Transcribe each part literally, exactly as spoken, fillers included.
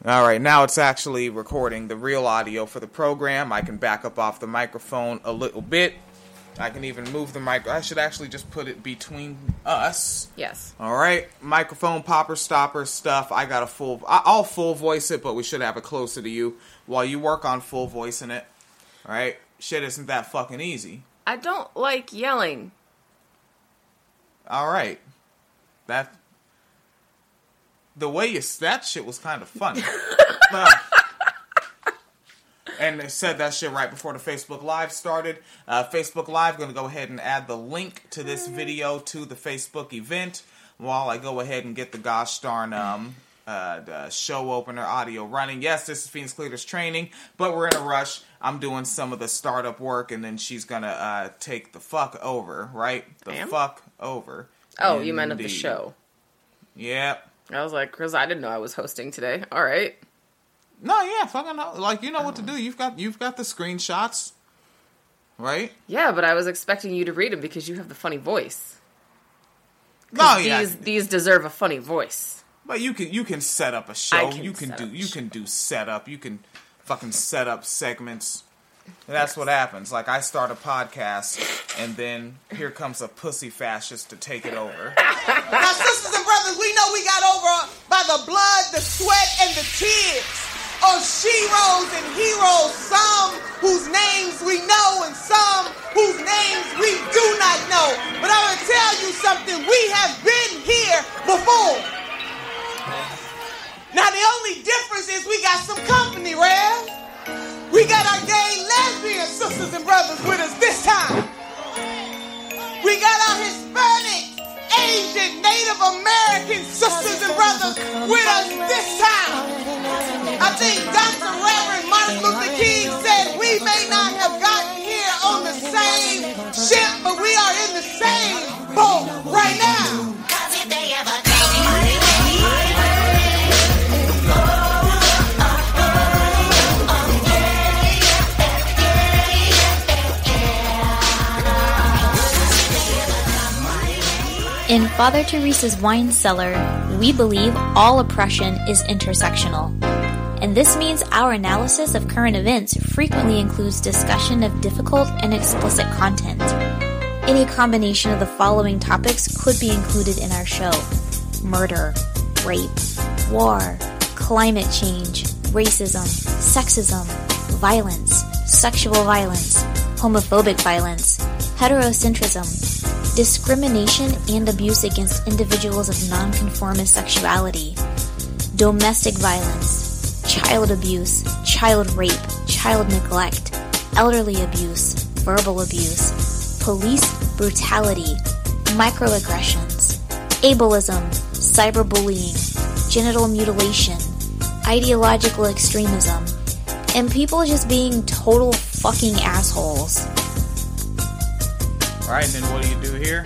Alright, now it's actually recording the real audio for the program. I can back up off the microphone a little bit. I can even move the mic. I should actually just put it between us. Yes. Alright, microphone popper stopper stuff. I got a full... I'll full voice it, but we should have it closer to you while you work on full voicing it. Alright? Shit isn't that fucking easy. I don't like yelling. Alright. That... The way you... That shit was kind of funny. uh, and they said that shit right before the Facebook Live started. Uh, Facebook Live, going to go ahead and add the link to this video to the Facebook event while I go ahead and get the gosh darn um, uh, the show opener audio running. Yes, this is Phoenix Cleater's training, but we're in a rush. I'm doing some of the startup work, and then she's going to uh, take the fuck over, right? The Ma'am? fuck over. Oh, Indeed. You meant of the show. Yep. I was like, because I didn't know I was hosting today. All right. No, yeah, fucking know. Like, you know what to do. You've got you've got the screenshots, right? Yeah, but I was expecting you to read them because you have the funny voice. No, yeah. These these deserve a funny voice. But you can you can set up a show. Can you can set do up a you show. can do setup. You can fucking set up segments. And that's what happens. Like, I start a podcast, and then here comes a pussy fascist to take it over. Now, sisters and brothers, we know we got over by the blood, the sweat, and the tears of sheroes and heroes, some whose names we know and some whose names we do not know. But I'm going to tell you something. We have been here before. Now, the only difference is we got some company, Rev. We got our gay lesbian sisters and brothers with us this time. We got our Hispanic, Asian, Native American sisters and brothers with us this time. I think Doctor Reverend Martin Luther King said we may not have gotten here on the same ship, but we are in the same boat right now. In Father Teresa's Wine Cellar, we believe all oppression is intersectional. And this means our analysis of current events frequently includes discussion of difficult and explicit content. Any combination of the following topics could be included in our show: murder, rape, war, climate change, racism, sexism, violence, sexual violence, homophobic violence, heterocentrism, discrimination and abuse against individuals of nonconformist sexuality, domestic violence, child abuse, child rape, child neglect, elderly abuse, verbal abuse, police brutality, microaggressions, ableism, cyberbullying, genital mutilation, ideological extremism, and people just being total fucking assholes. Alright, and then what do you do here?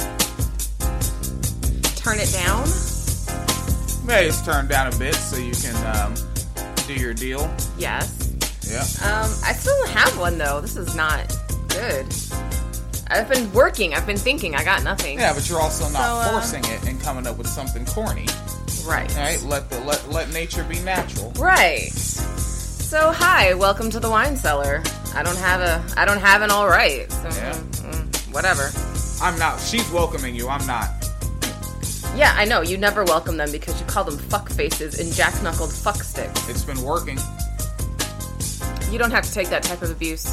Turn it down? Yeah, it's turned down a bit so you can um, do your deal. Yes. Yeah. Um, I still don't have one, though. This is not good. I've been working. I've been thinking. I got nothing. Yeah, but you're also not So, uh, forcing it and coming up with something corny. Right. Alright, let the let let nature be natural. Right. So, hi. Welcome to the Wine Cellar. I don't have a... I don't have an all right. So, Yeah. mm, mm, whatever. I'm not. She's welcoming you. I'm not. Yeah, I know. You never welcome them because you call them fuck faces and jack-knuckled fuck sticks. It's been working. You don't have to take that type of abuse.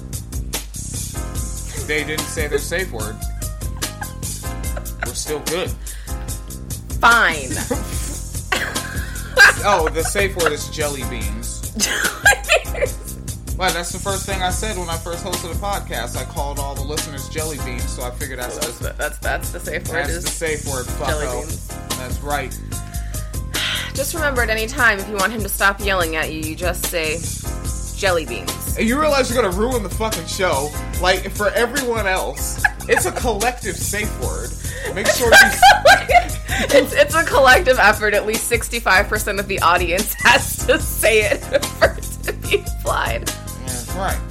They didn't say their safe word. We're still good. Fine. Oh, the safe word is jelly beans. Well, that's the first thing I said when I first hosted a podcast. I called all the listeners jelly beans, so I figured that's that's, the, the, that's that's the safe word. that's Is the safe word. jelly Fucko. beans. That's right. Just remember, at any time, if you want him to stop yelling at you, you just say jelly beans. And you realize you're gonna ruin the fucking show. Like, for everyone else, it's a collective safe word. Make sure you... it's, it's a collective effort. At least sixty-five percent of the audience has to say it for it to be applied. That's right.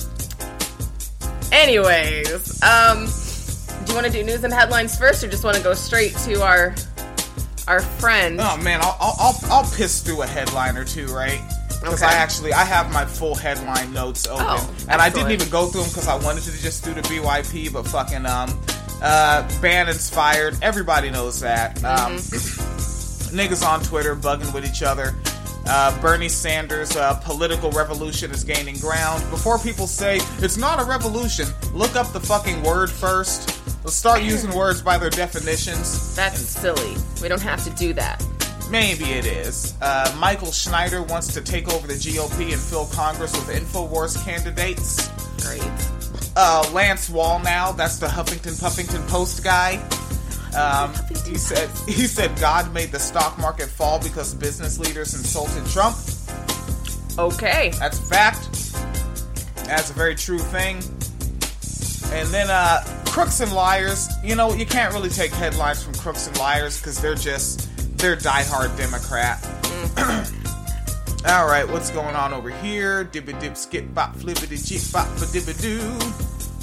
Anyways, um, do you want to do news and headlines first, or just want to go straight to our our friend? Oh man, I'll I'll I'll, I'll piss through a headline or two, right? Because Okay. I actually, I have my full headline notes open. Oh, and I didn't excellent. even go through them because I wanted to just do the B Y P, but fucking, um, uh, Bannon's fired. Everybody knows that. Um, Mm-hmm. niggas on Twitter bugging with each other. Uh, Bernie Sanders' uh, political revolution is gaining ground. Before people say, it's not a revolution, look up the fucking word first. Let's start using words by their definitions. That's silly. We don't have to do that. Maybe it is. Uh, Michael Schneider wants to take over the G O P and fill Congress with InfoWars candidates. Great. Uh, Lance Wallnow, that's the Huffington Puffington Post guy. Um, he said he said God made the stock market fall because business leaders insulted Trump. Okay. That's a fact. That's a very true thing. And then uh, Crooks and Liars. You know, you can't really take headlines from Crooks and Liars because they're just they're diehard Democrat. Mm. All right, what's going on over here? Dibba dip skip bop flippity jeep bop ba dibba doo.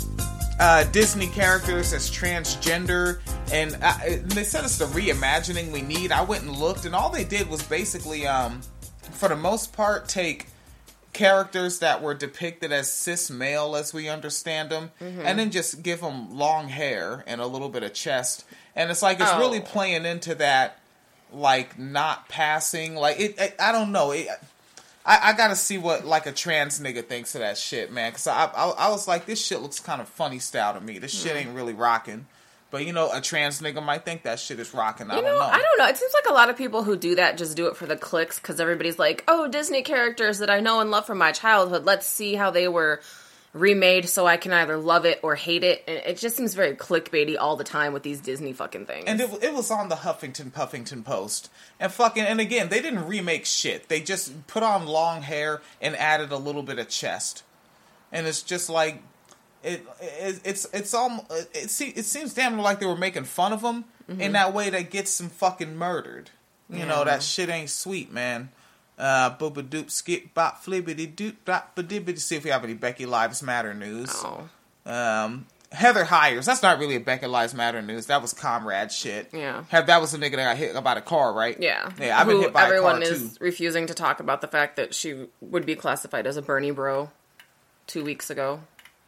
Uh, Disney characters as transgender, and, uh, and they said it's the reimagining we need. I went and looked, and all they did was basically, um, for the most part, take characters that were depicted as cis male as we understand them, mm-hmm. and then just give them long hair and a little bit of chest. And it's like, it's Oh. really playing into that, like, not passing. Like, it, it I don't know. It, I, I gotta see what, like, a trans nigga thinks of that shit, man. Because I, I I was like, this shit looks kind of funny style to me. This shit ain't really rocking. But, you know, a trans nigga might think that shit is rocking. I You don't know, know. I don't know. It seems like a lot of people who do that just do it for the clicks because everybody's like, oh, Disney characters that I know and love from my childhood. Let's see how they were remade so I can either love it or hate it. And it just seems very clickbaity all the time with these Disney fucking things. And it, it was on the Huffington Puffington Post. And fucking, and again, they didn't remake shit. They just put on long hair and added a little bit of chest. And it's just like, it, it it's, it's all, it, see, it seems damn like they were making fun of them mm-hmm. in that way that gets them fucking murdered. You yeah. know, that shit ain't sweet, man. Uh, booba doop skip bop flibbity doop bop ba dibbity. See if we have any Becky Lives Matter news. Oh. Um, Heather Hires. That's not really a Becky Lives Matter news. That was comrade shit. Yeah. Have, that was the nigga that got hit by a car, right? Yeah. Yeah, I've been Who hit by everyone a car, is too. refusing to talk about the fact that she would be classified as a Bernie bro two weeks ago.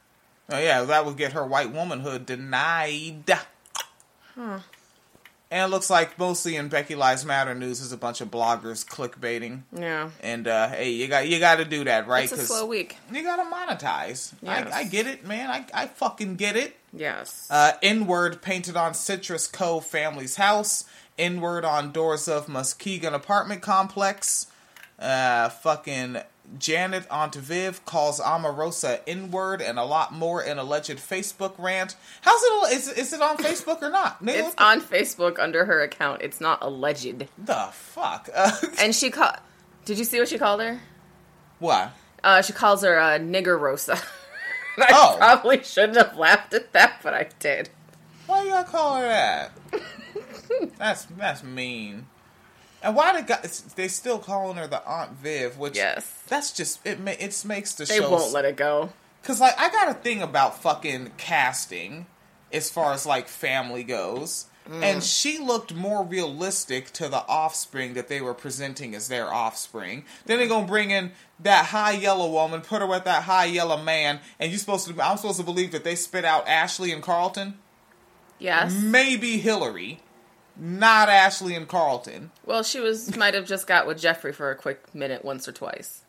Oh, yeah, that would get her white womanhood denied. Huh. And it looks like mostly in Becky Lives Matter news is a bunch of bloggers clickbaiting. Yeah. And, uh, hey, you got you got to do that, right? It's a slow week. You got to monetize. Yes. I, I get it, man. I, I fucking get it. Yes. Uh, N-word painted on Citrus Cove family's house. N-word on doors of Muskegon apartment complex. Uh, fucking Janet Ontiviv calls Omarosa N-word and a lot more in alleged Facebook rant. How's it? Is, is it on Facebook or not? Nigga, It's on Facebook under her account. It's not alleged. the fuck? Uh, And she called... Did you see what she called her? what? Uh, she calls her uh, Nigger Rosa. I Oh. probably shouldn't have laughed at that, but I did. Why you gotta call her that? that's that's mean. And why the guys, they still calling her the Aunt Viv, which Yes. that's just it. Ma- it makes the They show. won't let it go. Cause like I got a thing about fucking casting, as far as like family goes, Mm. and she looked more realistic to the offspring that they were presenting as their offspring. Then they're gonna bring in that high yellow woman, put her with that high yellow man, and you supposed to. I'm supposed to believe that they spit out Ashley and Carlton. Yes. Maybe Hillary, not Ashley and Carlton. Well, she was might have just got with Jeffrey for a quick minute once or twice.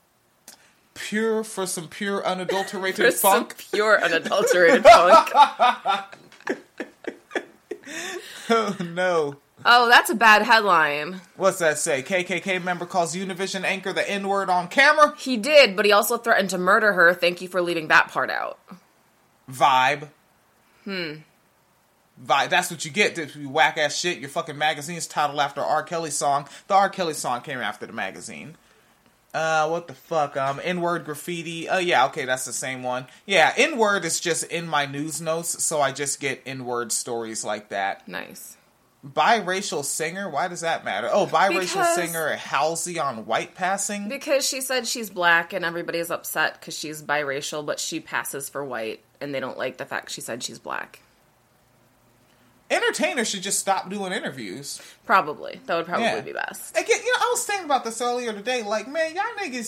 Pure for some pure unadulterated For some funk. pure unadulterated funk. Oh no. Oh, that's a bad headline. What's that say? K K K member calls Univision anchor the N-word on camera? He did, but he also threatened to murder her. Thank you for leaving that part out. Vibe. Hmm. Vibe. That's what you get. This whack ass shit. Your fucking magazine's titled after R. Kelly song. The R. Kelly song came after the magazine. Uh, what the fuck? Um, N-word graffiti. Oh, uh, yeah, okay, that's the same one. Yeah, N-word is just in my news notes, so I just get N-word stories like that. Nice. Biracial singer? Why does that matter? Oh, biracial Because- singer Halsey on white passing? Because she said she's black and everybody's upset because she's biracial, but she passes for white, and they don't like the fact she said she's black. Entertainers should just stop doing interviews. Probably. That would probably Yeah. be best. Again, you know, I was thinking about this earlier today. Like, man, y'all niggas,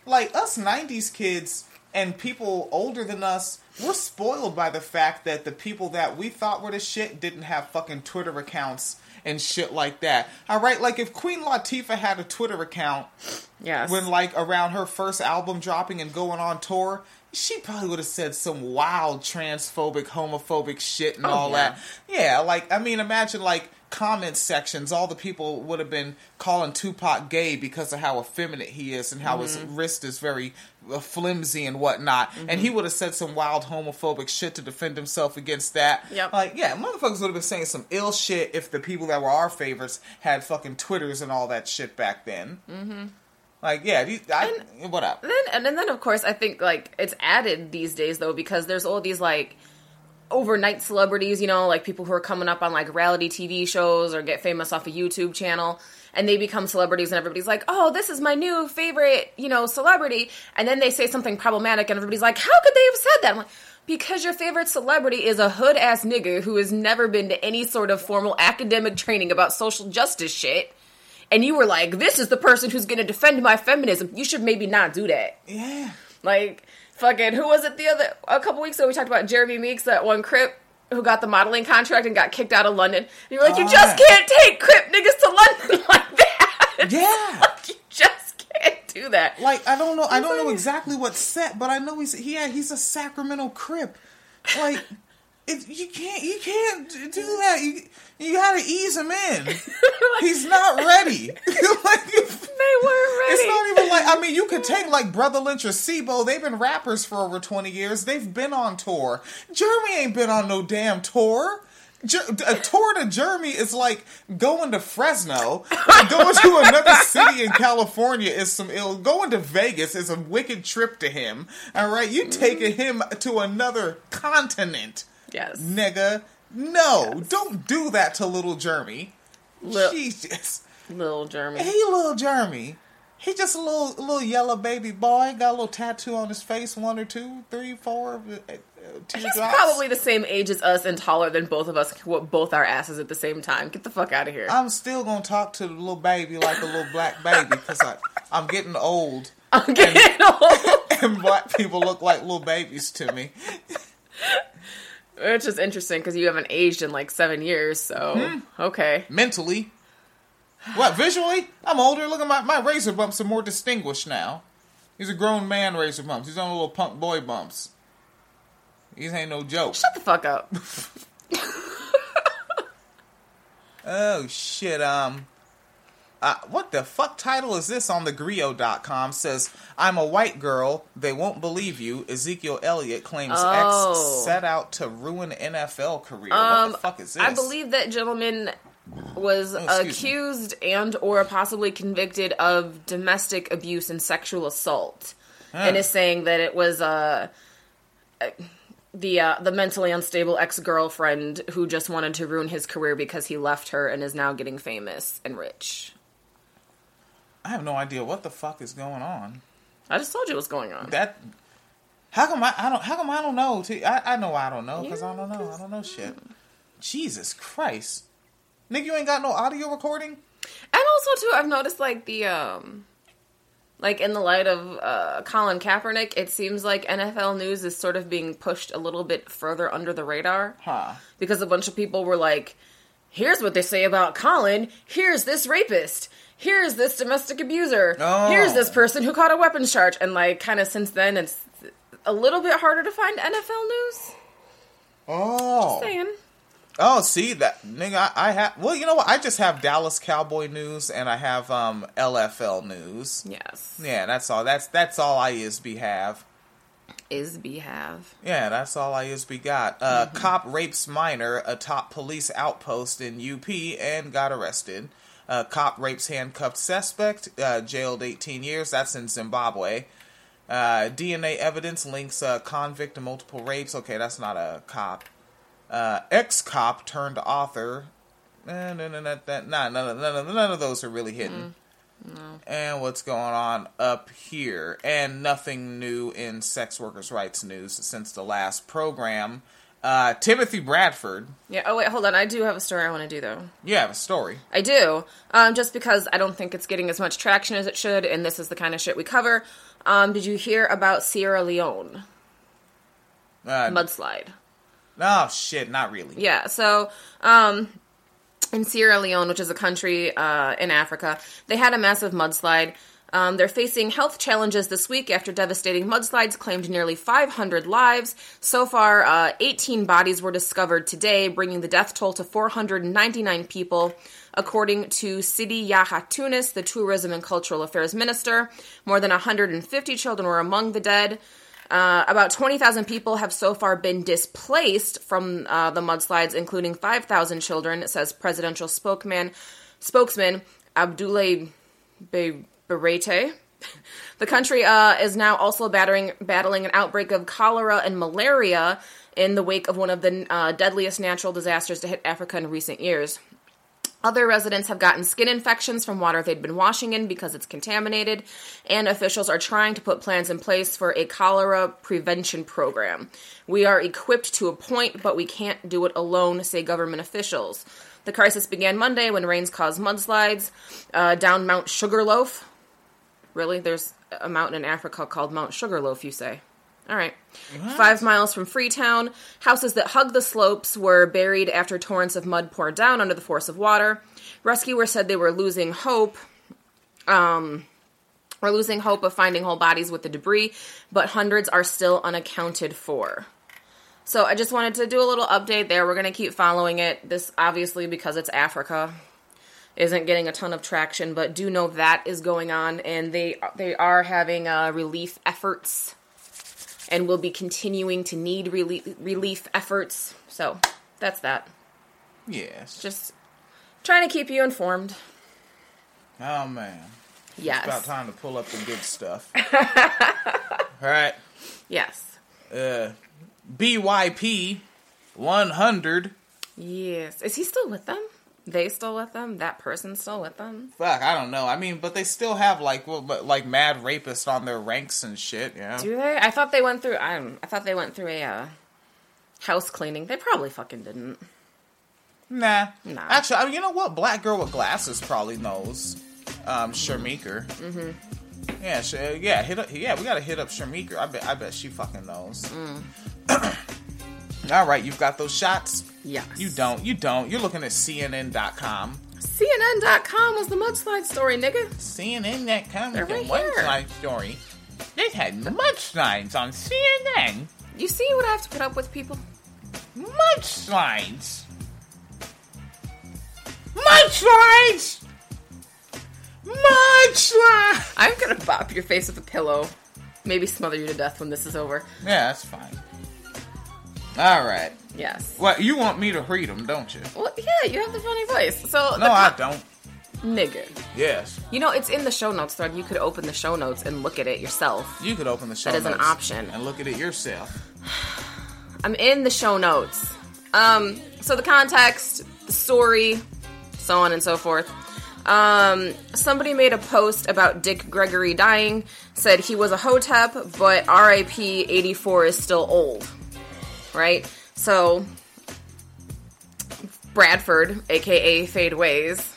like, us nineties kids and people older than us, we're spoiled by the fact that the people that we thought were the shit didn't have fucking Twitter accounts and shit like that. All right, like, if Queen Latifah had a Twitter account, yes, when, like, around her first album dropping and going on tour, she probably would have said some wild transphobic, homophobic shit and oh, all yeah. that. Yeah, like, I mean, imagine, like, comment sections, all the people would have been calling Tupac gay because of how effeminate he is and how mm-hmm. his wrist is very uh, flimsy and whatnot. Mm-hmm. And he would have said some wild homophobic shit to defend himself against that. Yep. Like, yeah, motherfuckers would have been saying some ill shit if the people that were our favorites had fucking Twitters and all that shit back then. Mm-hmm. Like, yeah, these, I, and what up? Then, and, and then, of course, I think, like, it's added these days, though, because there's all these, like, overnight celebrities, you know, like people who are coming up on, like, reality T V shows or get famous off a YouTube channel, and they become celebrities, and everybody's like, oh, this is my new favorite, you know, celebrity, and then they say something problematic, and everybody's like, how could they have said that? I'm like, because your favorite celebrity is a hood-ass nigga who has never been to any sort of formal academic training about social justice shit. And you were like, this is the person who's going to defend my feminism. You should maybe not do that. Yeah. Like, fucking, who was it the other, a couple weeks ago, we talked about Jeremy Meeks, that one Crip who got the modeling contract and got kicked out of London. And you were like, oh, you just can't take Crip niggas to London like that. Yeah. Like, you just can't do that. Like, I don't know, I don't know exactly what's set, but I know he's, he, he's a Sacramento Crip. Like... It, you can't, you can't do that. You, you gotta ease him in. like, He's not ready. Like, they weren't ready. It's not even like, I mean, you could take like Brother Lynch or Sibo. They've been rappers for over twenty years. They've been on tour. Jeremy ain't been on no damn tour. Jer- a tour to Jeremy is like going to Fresno. Like going to another city in California is some ill. Going to Vegas is a wicked trip to him. All right, you taking him to another continent. Yes. Nigga. No. Yes. Don't do that to little Jeremy. Lil- Jesus. Little Jeremy. He little Jeremy. He just a little little yellow baby boy. Got a little tattoo on his face. One or two, three, four. Uh, He's probably the same age as us and taller than both of us. Whoop both our asses at the same time. Get the fuck out of here. I'm still gonna talk to the little baby like a little black baby because I'm getting old. I'm getting and, old. And black people look like little babies to me. Which is interesting because you haven't aged in like seven years, so hmm. okay. Mentally. What, visually? I'm older. Look at my, my razor bumps are more distinguished now. He's a grown man razor bumps. He's on little punk boy bumps. These ain't no joke. Shut the fuck up. Oh, shit. Um, uh, what the fuck title is this on the Grio dot com? Says, I'm a white girl. They won't believe you. Ezekiel Elliott claims oh. ex set out to ruin N F L career. Um, what the fuck is this? I believe that gentleman was oh, accused me. and or possibly convicted of domestic abuse and sexual assault. Huh. And is saying that it was uh, the uh, the mentally unstable ex-girlfriend who just wanted to ruin his career because he left her and is now getting famous and rich. I have no idea what the fuck is going on. I just told you what's going on. That how come I, I don't how come I don't know? I, I know I don't know because yeah, I don't know. I don't know shit. Jesus Christ. Nigga, you ain't got no audio recording? And also, too, I've noticed, like, the, um... like, in the light of uh, Colin Kaepernick, it seems like N F L news is sort of being pushed a little bit further under the radar. Huh. Because a bunch of people were like, here's what they say about Colin. Here's this rapist. Here's this domestic abuser. Oh. Here's this person who caught a weapons charge. And, like, kind of since then, it's a little bit harder to find N F L news. Oh. Just saying. Oh, see that nigga. I, I have. Well, you know what? I just have Dallas Cowboy news, and I have um L F L news. Yes. Yeah, that's all. That's that's all I is be have. Is be have. Yeah, that's all I is be got. Uh, mm-hmm. Cop rapes minor atop police outpost in U P and got arrested. Uh, cop rapes handcuffed suspect, uh, jailed eighteen years. That's in Zimbabwe. Uh, D N A evidence links uh, convict to multiple rapes. Okay, that's not a cop. Uh, ex-cop turned author. Eh, no, no, no, that, nah, none, none, none, none of those are really hidden. Mm, no. And what's going on up here? And nothing new in sex workers' rights news since the last program. Uh, Timothy Bradford. Yeah. Oh wait, hold on. I do have a story I want to do though. You have a story. I do. Um, just because I don't think it's getting as much traction as it should, and this is the kind of shit we cover. Um, did you hear about Sierra Leone? Uh, Mudslide. Oh, shit, not really. Yeah, so, um, in Sierra Leone, which is a country uh, in Africa, they had a massive mudslide. Um, they're facing health challenges this week after devastating mudslides claimed nearly five hundred lives. So far, uh, eighteen bodies were discovered today, bringing the death toll to four hundred ninety-nine people. According to Sidi Yaha Tunis, the Tourism and Cultural Affairs Minister, more than one hundred fifty children were among the dead. Uh, about twenty thousand people have so far been displaced from uh, the mudslides, including five thousand children, says presidential spokesman, spokesman Abdoulaye Be- Berete. The country uh, is now also battering, battling an outbreak of cholera and malaria in the wake of one of the uh, deadliest natural disasters to hit Africa in recent years. Other residents have gotten skin infections from water they'd been washing in because it's contaminated, and officials are trying to put plans in place for a cholera prevention program. We are equipped to a point, but we can't do it alone, say government officials. The crisis began Monday when rains caused mudslides uh, down Mount Sugarloaf. Really? There's a mountain in Africa called Mount Sugarloaf, you say? All right. What? Five miles from Freetown, houses that hug the slopes were buried after torrents of mud poured down under the force of water. Rescuers said they were losing hope. Um, were losing hope of finding whole bodies with the debris, but hundreds are still unaccounted for. So I just wanted to do a little update there. We're going to keep following it. This, obviously, because it's Africa, isn't getting a ton of traction, but do know that is going on, and they they are having uh, relief efforts, and will be continuing to need relief, relief efforts. So that's that. Yes. Just trying to keep you informed. Oh, man. Yes. It's about time to pull up the good stuff. All right. Yes. Uh, B Y P one hundred. Yes. Is he still with them? They still with them? That person's still with them? Fuck, I don't know. I mean, but they still have like well, like mad rapists on their ranks and shit. Yeah. Do they? I thought they went through. I I thought they went through a uh, house cleaning. They probably fucking didn't. Nah. Nah. Actually, I mean, you know what? Black girl with glasses probably knows. Um, Sharmeeker. Mm-hmm. Yeah, sh- yeah. Hit up. Yeah, we gotta hit up Sharmeeker. I bet. I bet she fucking knows. Mm. All right, you've got those shots. Yes. You don't. You don't. You're looking at C N N dot com. C N N dot com was the mudslide story, nigga. C N N dot com They're was the right here. mudslide story. They had mudslides on C N N. You see what I have to put up with, people? Mudslides. Mudslides. Mudslides. I'm gonna bop your face with a pillow. Maybe smother you to death when this is over. Yeah, that's fine. All right. Yes. Well, you want me to read them, don't you? Well, yeah, you have the funny voice. So No, I don't. Nigga. Yes. You know, it's in the show notes thread. You could open the show notes and look at it yourself. You could open the show That is notes an option. and look at it yourself. I'm in the show notes. Um, so the context, the story, so on and so forth. Um, somebody made a post about Dick Gregory dying, said he was a hotep, but R I P eighty-four is still old. Right? So, Bradford, aka Fade Ways,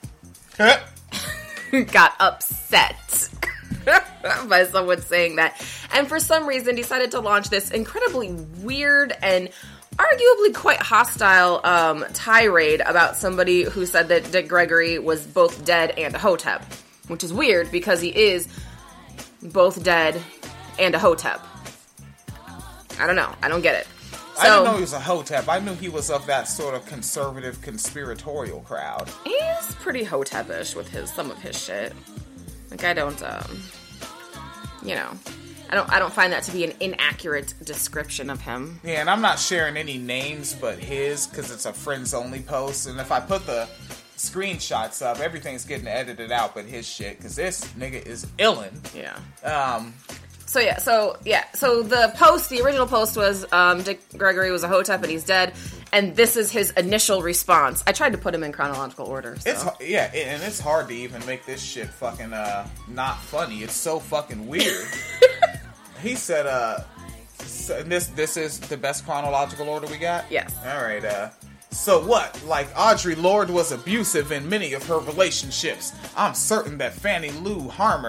got upset by someone saying that. And for some reason decided to launch this incredibly weird and arguably quite hostile um, tirade about somebody who said that Dick Gregory was both dead and a hotep. Which is weird because he is both dead and a hotep. I don't know. I don't get it. So, I didn't know he was a hotep. I knew he was of that sort of conservative, conspiratorial crowd. He's pretty hotepish with his some of his shit. Like I don't, um, you know, I don't, I don't find that to be an inaccurate description of him. Yeah, and I'm not sharing any names but his because it's a friends only post. And if I put the screenshots up, everything's getting edited out but his shit because this nigga is illin'. Yeah. Um. So yeah, so yeah, so the post, the original post was um, Dick Gregory was a hotep and he's dead, and this is his initial response. I tried to put him in chronological order. So. It's yeah, and it's hard to even make this shit fucking uh not funny. It's so fucking weird. He said, uh, so, and this this is the best chronological order we got. Yes. All right. Uh, so what? Like Audre Lorde was abusive in many of her relationships. I'm certain that Fannie Lou Harmer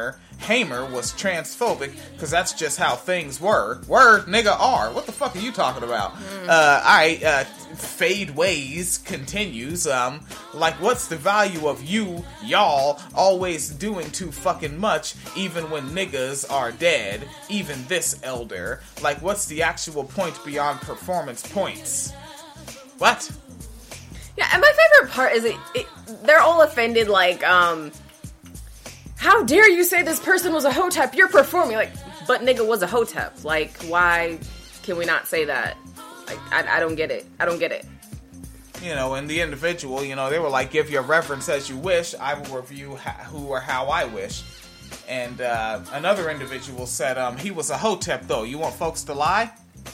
Hamer was transphobic because that's just how things were. Word, nigga, are. What the fuck are you talking about? Mm. Uh, alright, uh, Fade Ways continues. Um, like, what's the value of you, y'all, always doing too fucking much, even when niggas are dead? Even this elder. Like, what's the actual point beyond performance points? What? Yeah, and my favorite part is it, it they're all offended, like, um... how dare you say this person was a hotep? You're performing. Like, but nigga was a hotep. Like, why can we not say that? Like, I, I don't get it. I don't get it. You know, and the individual, you know, they were like, give your reverence as you wish. I will review ha- who or how I wish. And uh, another individual said, um, he was a hotep, though. You want folks to lie?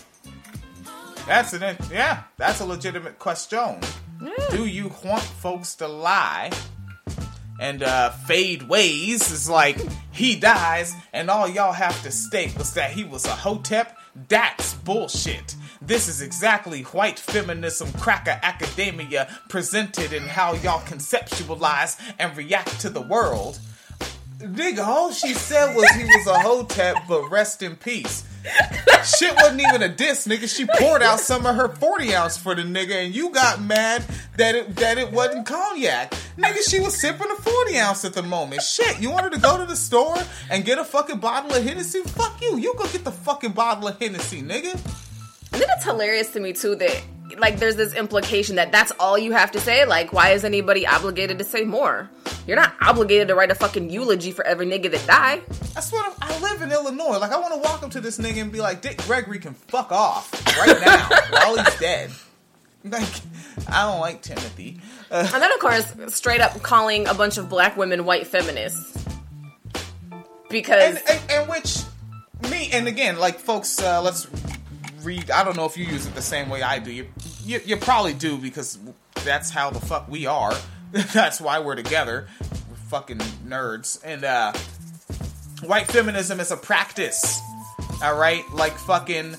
That's an, yeah, that's a legitimate question. Yeah. Do you want folks to lie? And uh, Fade Ways is like, he dies, and all y'all have to state was that he was a hotep? That's bullshit. This is exactly white feminism cracker academia presented in how y'all conceptualize and react to the world. Nigga, all she said was he was a hotep, but rest in peace. Shit wasn't even a diss, nigga. She poured out some of her forty ounce for the nigga, and you got mad that it that it wasn't cognac. Nigga, she was sipping a forty ounce at the moment. Shit, you wanted to go to the store and get a fucking bottle of Hennessy? Fuck you. You go get the fucking bottle of Hennessy, nigga. And then it's hilarious to me, too, that, like, there's this implication that that's all you have to say. Like, why is anybody obligated to say more? You're not obligated to write a fucking eulogy for every nigga that died. That's what I'm, I live in Illinois. Like, I want to walk up to this nigga and be like, Dick Gregory can fuck off right now while he's dead. Like, I don't like Timothy. Uh, and then, of course, straight up calling a bunch of black women white feminists. Because... And, and, and which, me, and again, like, folks, uh, let's read... I don't know if you use it the same way I do. You, you, you probably do, because that's how the fuck we are. That's why we're together. We're fucking nerds. And, uh, white feminism is a practice. Alright? Like fucking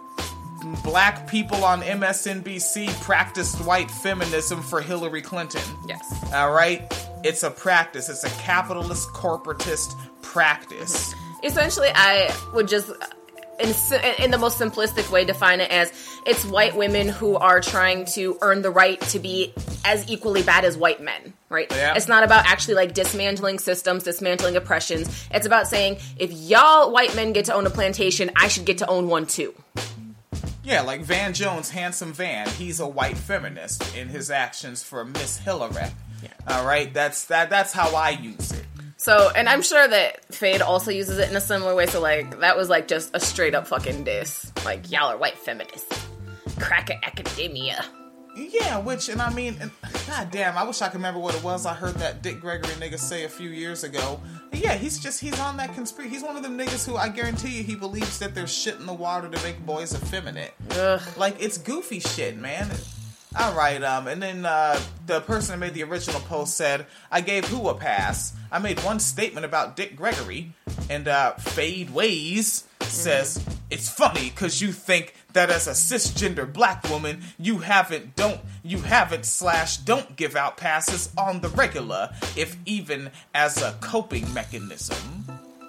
black people on M S N B C practiced white feminism for Hillary Clinton. Yes. Alright? It's a practice. It's a capitalist, corporatist practice. Essentially, I would just... In, in the most simplistic way, define it as it's white women who are trying to earn the right to be as equally bad as white men, right? Yeah. It's not about actually like dismantling systems, dismantling oppressions. It's about saying, if y'all white men get to own a plantation, I should get to own one too. Yeah, like Van Jones, Handsome Van, he's a white feminist in his actions for Miss Hillary. Yeah. All right, that's that. That's how I use it. So, and I'm sure that Fade also uses it in a similar way. So, like, that was, like, just a straight-up fucking diss. Like, y'all are white feminists. Cracker academia. Yeah, which, and I mean, and, god damn, I wish I could remember what it was I heard that Dick Gregory nigga say a few years ago. And yeah, he's just, he's on that conspiracy. He's one of them niggas who, I guarantee you, he believes that there's shit in the water to make boys effeminate. Ugh. Like, it's goofy shit, man. Alright, um, and then, uh, the person that made the original post said, I gave who a pass? I made one statement about Dick Gregory, and, uh, Fade Ways says, mm-hmm. It's funny, cause you think that as a cisgender black woman, you haven't, don't, you haven't slash don't give out passes on the regular, if even as a coping mechanism.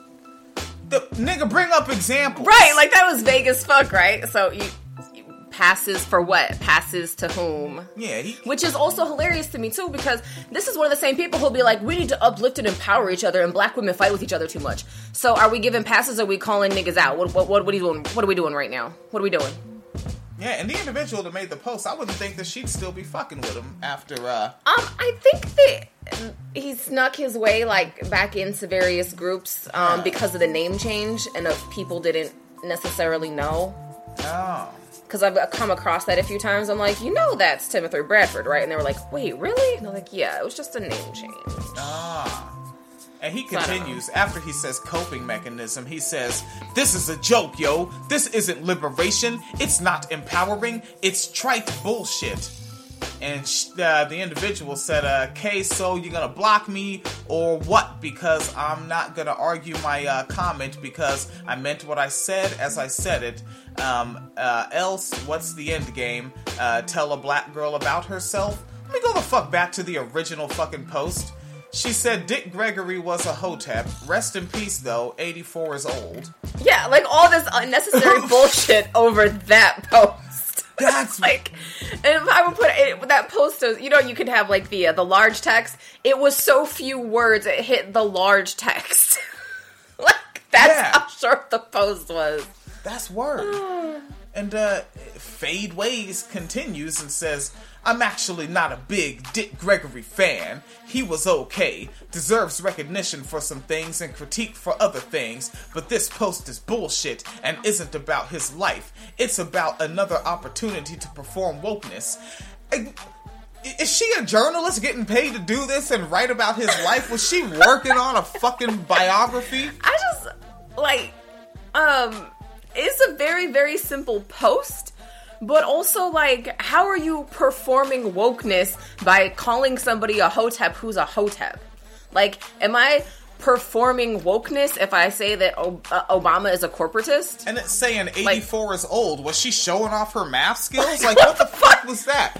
The nigga, bring up examples. Right, like that was vague as fuck, right? So you... Passes for what? Passes to whom? Yeah. He, Which is also hilarious to me, too, because this is one of the same people who'll be like, we need to uplift and empower each other, and black women fight with each other too much. So are we giving passes, or are we calling niggas out? What, what, what, what, are, you doing? What are we doing right now? What are we doing? Yeah, and the individual that made the post, I wouldn't think that she'd still be fucking with him after, uh... Um, I think that he snuck his way, like, back into various groups, um, yeah. because of the name change, and if people didn't necessarily know. Oh. Because I've come across that a few times. I'm like, you know that's Timothy Bradford, right? And they were like, wait, really? And I'm like, yeah, it was just a name change. Ah. And he continues, after he says coping mechanism, he says, this is a joke, yo. This isn't liberation. It's not empowering. It's trite bullshit. And uh, the individual said, uh, okay, so you're going to block me or what? Because I'm not going to argue my uh, comment because I meant what I said as I said it. Um, uh, else, what's the end game? Uh, tell a black girl about herself? Let me go the fuck back to the original fucking post. She said Dick Gregory was a hotep. Rest in peace, though. eighty-four is old. Yeah, like all this unnecessary bullshit over that post. That's like, and if I would put it, that post, was, you know, you could have like the uh, the large text. It was so few words, it hit the large text. Like, that's yeah. how short the post was. That's word. And uh, Fade Ways continues and says, I'm actually not a big Dick Gregory fan. He was okay, deserves recognition for some things and critique for other things, but this post is bullshit and isn't about his life. It's about another opportunity to perform wokeness. Is she a journalist getting paid to do this and write about his life? Was she working on a fucking biography? I just, like, um, it's a very, very simple post. But also, like, how are you performing wokeness by calling somebody a hotep who's a hotep? Like, am I performing wokeness if I say that o- uh, Obama is a corporatist? And it's saying eighty-four like, is old. Was she showing off her math skills? Like, what the fuck was that?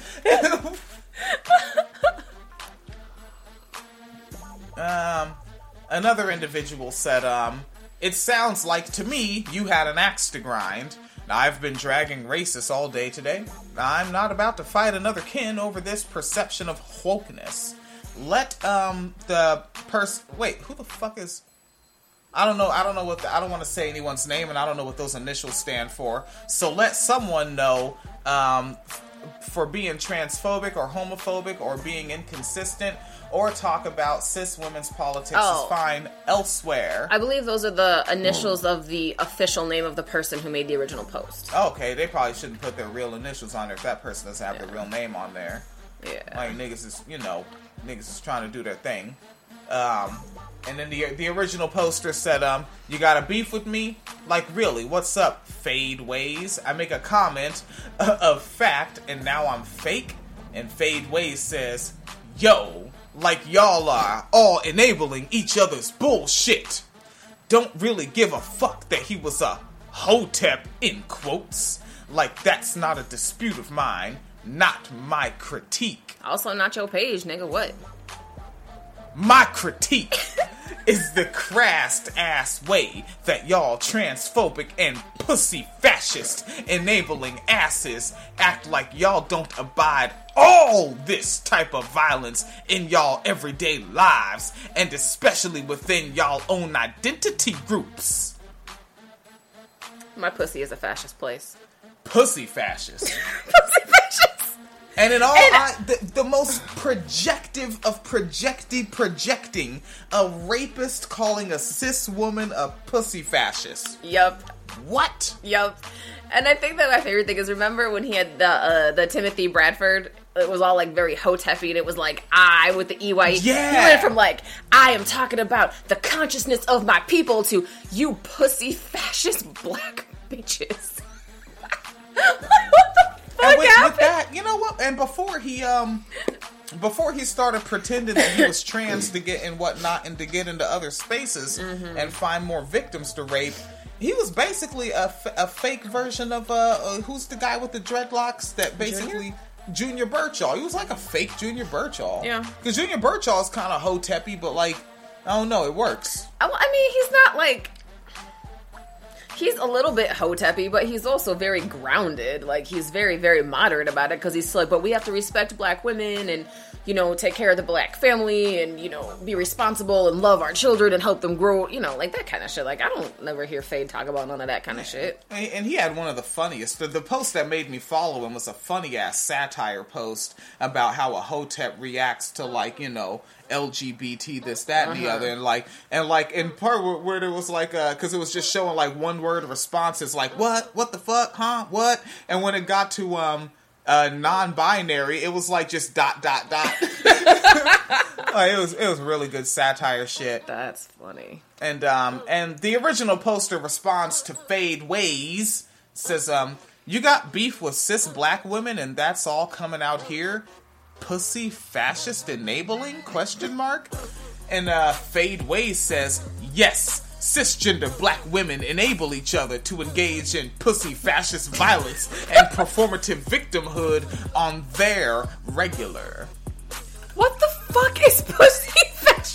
um, another individual said, um, it sounds like to me you had an axe to grind. Now, I've been dragging racists all day today. I'm not about to fight another kin over this perception of wokeness. Let, um, the person... Wait, who the fuck is... I don't know, I don't know what... The, I don't want to say anyone's name, and I don't know what those initials stand for. So let someone know, um, for being transphobic or homophobic or being inconsistent or talk about cis women's politics oh. is fine elsewhere. I believe those are the initials oh. of the official name of the person who made the original post. Okay, they probably shouldn't put their real initials on there if that person doesn't have yeah. their real name on there. Yeah. Like, niggas is, you know, niggas is trying to do their thing. Um, and then the the original poster said, um, you got a beef with me? Like, really, what's up, Fade Ways? I make a comment uh, of fact, and now I'm fake? And Fade Ways says, yo, like y'all are all enabling each other's bullshit. Don't really give a fuck that he was a hotep, in quotes. Like, that's not a dispute of mine, not my critique. Also not your page, nigga, what? My critique is the crass-ass way that y'all transphobic and pussy fascist enabling asses act like y'all don't abide all this type of violence in y'all everyday lives, and especially within y'all own identity groups. My pussy is a fascist place. Pussy fascist. Pussy fascist. And in all, and, I, the, the most projective of projecty projecting, a rapist calling a cis woman a pussy fascist. Yup. What? Yup. And I think that my favorite thing is, remember when he had the uh, the Timothy Bradford? It was all like very hotep-y, and it was like I with the E Y E. Yeah. He went from like I am talking about the consciousness of my people to you pussy fascist black bitches. What the fuck and with, happened? with that, you know what? And before he um, before he started pretending that he was trans to get and whatnot, and to get into other spaces mm-hmm. and find more victims to rape, he was basically a, f- a fake version of uh, uh, who's the guy with the dreadlocks that basically. Junior? Junior Birchall. He was like a fake Junior Birchall. Yeah. Because Junior Birchall is kind of hotep-y, but like, I don't know, it works. I, I mean, he's not like... He's a little bit hotep-y, but he's also very grounded. Like, he's very, very moderate about it, because he's like, but we have to respect black women and, you know, take care of the black family and, you know, be responsible and love our children and help them grow, you know, like that kind of shit. Like, I don't never hear Fade talk about none of that kind of shit. And he had one of the funniest, the, the post that made me follow him was a funny-ass satire post about how a hotep reacts to, like, you know, L G B T, this, that, and uh-huh. the other, and like, and like, in part where, where there was like, uh, because it was just showing like one word responses, like, what, what the fuck, huh, what, and when it got to, um, uh, non-binary, it was like just dot, dot, dot. Like, it was, it was really good satire shit. That's funny. And, um, and the original poster responds to Fade Ways, says, um, you got beef with cis black women and that's all coming out here? Pussy fascist enabling? Question mark. And uh, Fade Ways says, yes, cisgender black women enable each other to engage in pussy fascist violence and performative victimhood on their regular. What the fuck is pussy fascist?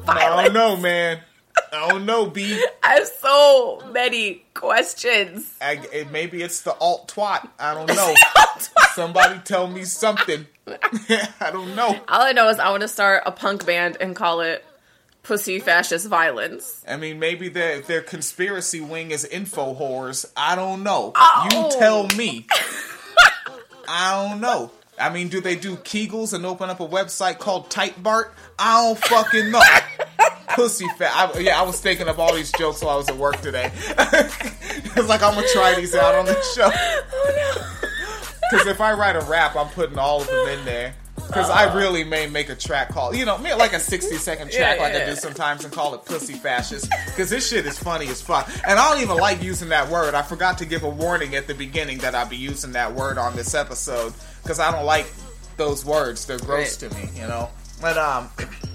I don't know, man. I don't know, B. I have so many questions. I, it, maybe it's the alt twat. I don't know. Somebody tell me something. I don't know. All I know is I want to start a punk band and call it Pussy Fascist Violence. I mean, maybe their their conspiracy wing is info whores. I don't know. Oh. You tell me. I don't know. I mean, do they do Kegels and open up a website called Tight Bart? I don't fucking know. Pussy fat. I, yeah, I was thinking of all these jokes while I was at work today. It's like, I'm going to try these out on the show. Because if I write a rap, I'm putting all of them in there. Because I really may make a track called, you know, like a sixty second track yeah, yeah, like I do sometimes and call it Pussy Fascist. Because this shit is funny as fuck. And I don't even like using that word. I forgot to give a warning at the beginning that I'll be using that word on this episode. Because I don't like those words. They're gross right. to me, you know. But, um...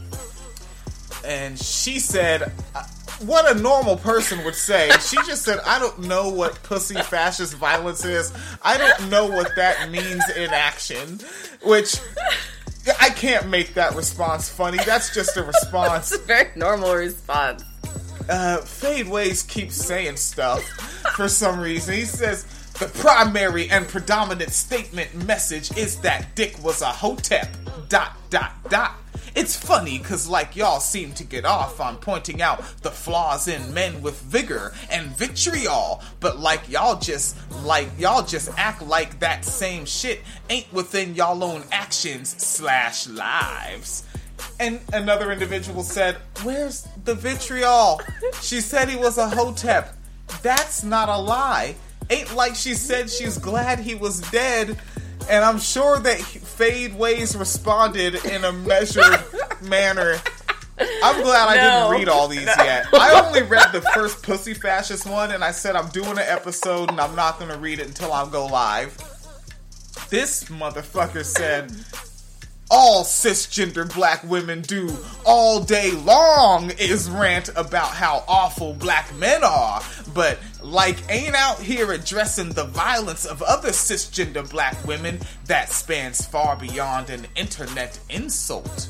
and she said, what a normal person would say. She just said, I don't know what pussy fascist violence is. I don't know what that means in action. Which, I can't make that response funny. That's just a response. It's a very normal response. Uh, Fade Ways keeps saying stuff for some reason. He says, the primary and predominant statement message is that Dick was a hotep. Dot, dot, dot. It's funny because, like, y'all seem to get off on pointing out the flaws in men with vigor and vitriol, but like y'all just, like, y'all just act like that same shit ain't within y'all own actions slash lives. And another individual said, where's the vitriol? She said he was a hotep. That's not a lie. Ain't like she said she's glad he was dead. And I'm sure that Fade Ways responded in a measured manner. I'm glad I no. didn't read all these no. yet. I only read the first Pussy Fascist one, and I said I'm doing an episode, and I'm not going to read it until I go live. This motherfucker said, all cisgender black women do all day long is rant about how awful black men are, but like ain't out here addressing the violence of other cisgender black women that spans far beyond an internet insult.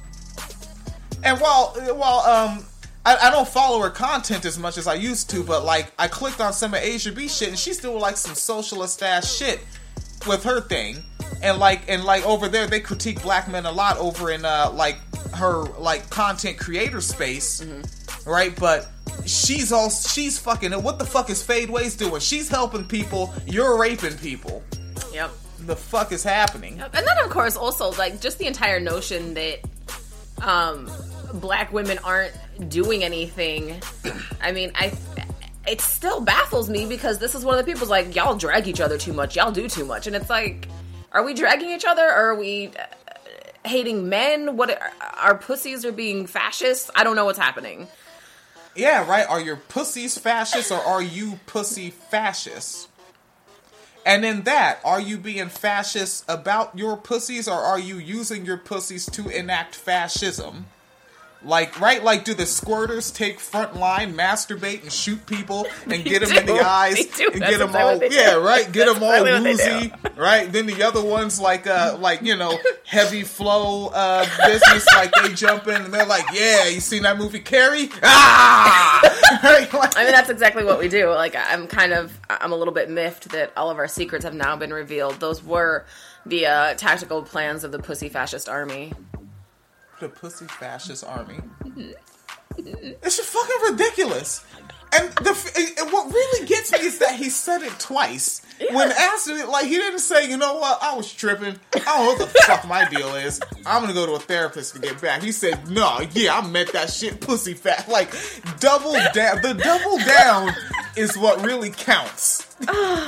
And while while um I, I don't follow her content as much as I used to, but like I clicked on some of Asia B shit and she's doing like some socialist ass shit with her thing. And like and like over there they critique black men a lot over in uh like her like content creator space, mm-hmm. right? But she's all she's fucking what the fuck is Fade Ways doing? She's helping people, you're raping people. Yep. The fuck is happening? Yep. And then of course also like just the entire notion that um black women aren't doing anything. I mean, I it still baffles me because this is one of the people's like, y'all drag each other too much, y'all do too much, and it's like, are we dragging each other? Or are we uh, hating men? What our pussies are being fascist? I don't know what's happening. Yeah, right. Are your pussies fascist or are you pussy fascist? And in that, are you being fascist about your pussies or are you using your pussies to enact fascism? Like, right? Like, do the squirters take front line, masturbate, and shoot people and get them in the eyes and get them all, yeah, right? Get them all woozy, right? Then the other ones, like, uh, like you know, heavy flow uh, business, like they jump in and they're like, yeah, you seen that movie Carrie? Ah! Right? Like, I mean, that's exactly what we do. Like, I'm kind of, I'm a little bit miffed that all of our secrets have now been revealed. Those were the uh, tactical plans of the Pussy Fascist Army. The Pussy Fascist Army. It's just fucking ridiculous. And the and what really gets me is that he said it twice. Yeah. When asked it, like, he didn't say, you know what, I was tripping. I don't know what the fuck my deal is. I'm gonna go to a therapist to get back. He said, no, yeah, I meant that shit, pussy fat. Like, double down. The double down is what really counts. uh,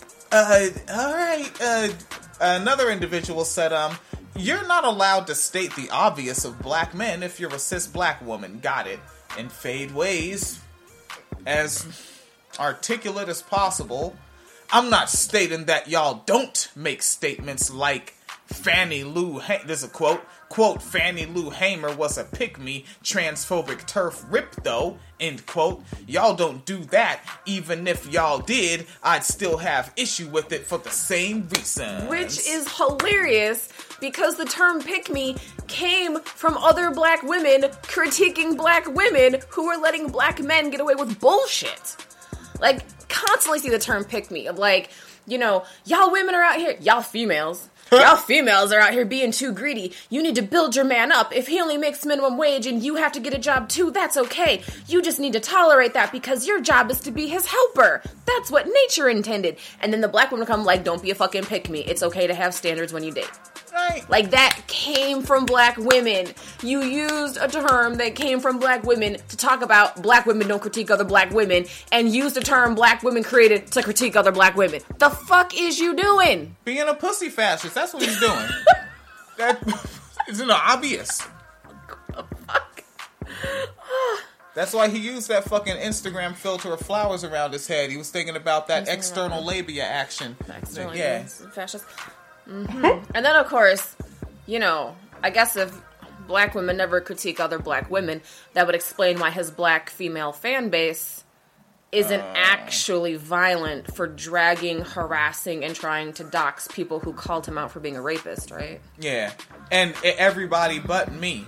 alright. Uh, another individual said, um, you're not allowed to state the obvious of black men if you're a cis black woman. Got it. In Fade Ways, as articulate as possible, I'm not stating that y'all don't make statements like Fannie Lou, ha- this is a quote, quote, Fannie Lou Hamer was a pick-me, transphobic turf rip though, end quote. Y'all don't do that. Even if y'all did, I'd still have issue with it for the same reasons. Which is hilarious, because the term pick-me came from other black women critiquing black women who were letting black men get away with bullshit. Like, constantly see the term pick-me, of like, you know, y'all women are out here, y'all females, y'all females are out here being too greedy. You need to build your man up. If he only makes minimum wage and you have to get a job too, that's okay. You just need to tolerate that because your job is to be his helper. That's what nature intended. And then the black woman come like, don't be a fucking pick-me. It's okay to have standards when you date. Right. Like, that came from black women. You used a term that came from black women to talk about black women don't critique other black women, and used the term black women created to critique other black women. The fuck is you doing? Being a pussy fascist, that's what he's doing. That is obvious. Fuck. That's why he used that fucking Instagram filter of flowers around his head. He was thinking about that external labia action. External yeah. labia, fascist. Mm-hmm. And then, of course, you know, I guess if black women never critique other black women, that would explain why his black female fan base isn't uh. actually violent for dragging, harassing, and trying to dox people who called him out for being a rapist, right? Yeah. And everybody but me.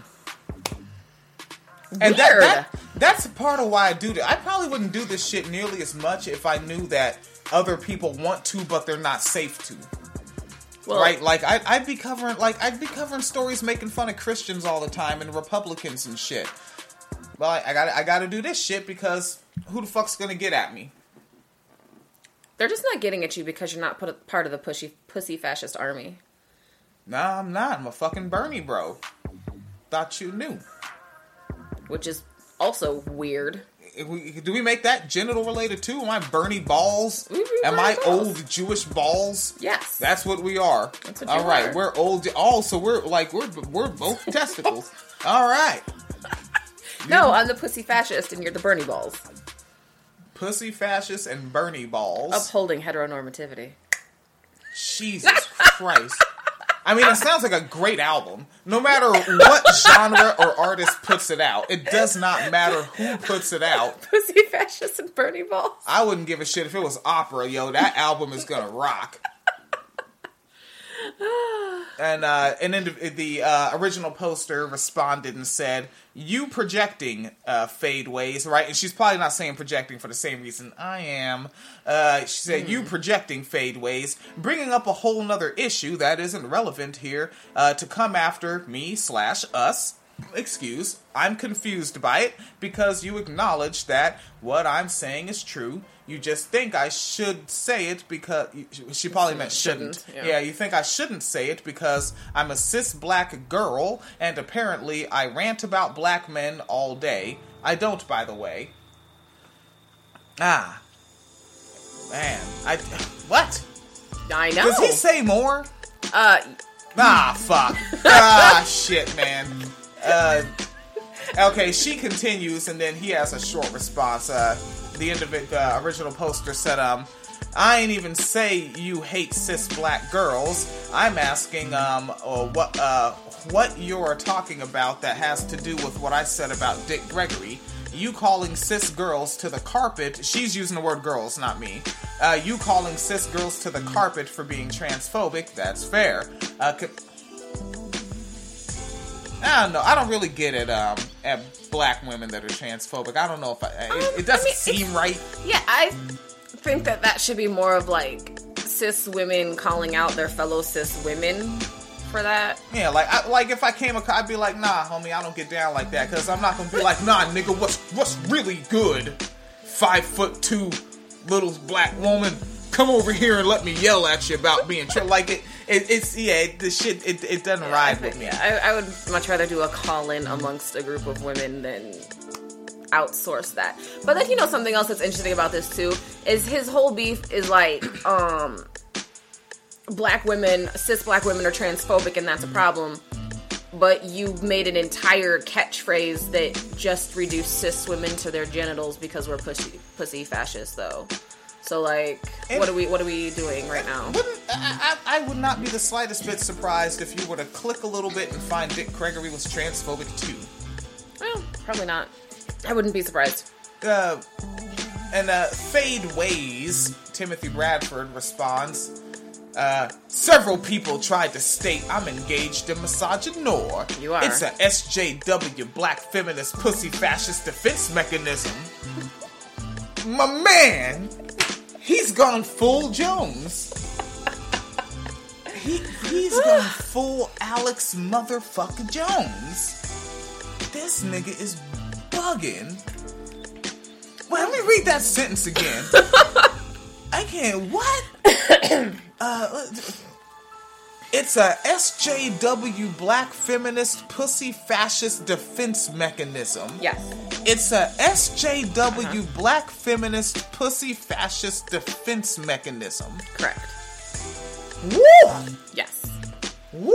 And Weird. that, that that's part of why I do that. I probably wouldn't do this shit nearly as much if I knew that other people want to, but they're not safe to. Well, right, like I, I'd be covering, like I'd be covering stories making fun of Christians all the time and Republicans and shit. Well, I, I got, I got to do this shit because who the fuck's gonna get at me? They're just not getting at you because you're not put a, part of the pushy, pussy fascist army. Nah, I'm not. I'm a fucking Bernie bro. Thought you knew. Which is also weird. Do we make that genital related too? Am I Bernie balls? Am I balls. Old Jewish balls? Yes. That's what we are. That's what All you right, are. We're old. Oh, so we're like we're we're both testicles. All right. No, I'm the pussy fascist, and you're the Bernie balls. Pussy fascist and Bernie balls. Upholding heteronormativity. Jesus Christ. I mean, it sounds like a great album. No matter what genre or artist puts it out, it does not matter who puts it out. Pussy fascist and Bernie balls. I wouldn't give a shit if it was opera, yo. That album is gonna rock. And uh, and then the, the uh, original poster responded and said, "You projecting, uh, Fadeways, right?" And she's probably not saying projecting for the same reason I am. Uh, she said, mm. "You projecting, Fadeways, bringing up a whole nother issue that isn't relevant here uh, to come after me slash us." Excuse, I'm confused by it because you acknowledge that what I'm saying is true. You just think I should say it because... She probably meant shouldn't. shouldn't yeah. yeah, you think I shouldn't say it because I'm a cis black girl and apparently I rant about black men all day. I don't, by the way. Ah. Man. I... What? I know. Does he say more? Uh... Ah, fuck. Ah, shit, man. Uh... Okay, she continues, and then he has a short response. Uh... The end of it, the original poster said, um, I ain't even say you hate cis black girls. I'm asking, um, uh, what, uh, what you're talking about that has to do with what I said about Dick Gregory. You calling cis girls to the carpet, she's using the word girls, not me. Uh, you calling cis girls to the carpet for being transphobic, that's fair. Uh, co- I don't know. I don't really get it um, at black women that are transphobic. I don't know if I, it, um, it doesn't I mean, seem right. Yeah, I think that that should be more of like cis women calling out their fellow cis women for that. Yeah, like I, like if I came across, I'd be like, nah, homie, I don't get down like that because I'm not gonna be like, nah, nigga, what's what's really good? Five foot two little black woman. Come over here and let me yell at you about being tra- like it, it. It's yeah, it, the shit. It, it doesn't yeah, ride think, with me. Yeah, I, I would much rather do a call in amongst a group of women than outsource that. But then you know something else that's interesting about this too is his whole beef is like um, black women, cis black women are transphobic and that's a problem. But you made an entire catchphrase that just reduced cis women to their genitals because we're pussy pussy fascists though. So, like, And what are we what are we doing right now? Wouldn't, I, I, I would not be the slightest bit surprised if you were to click a little bit and find Dick Gregory was transphobic too. Well, probably not. I wouldn't be surprised. Uh, and uh, Fade Ways, Timothy Bradford responds, uh, several people tried to state I'm engaged in misogynoir. You are. It's a S J W black feminist pussy fascist defense mechanism. My man, he's gone full Jones. He, he's gone full Alex motherfucker Jones. This nigga is bugging. Well, let me read that sentence again. I can't, what? uh, it's a S J W black feminist pussy fascist defense mechanism. Yes. It's a S J W Uh-huh. black feminist pussy fascist defense mechanism. Correct. Woo! Yes. Woo!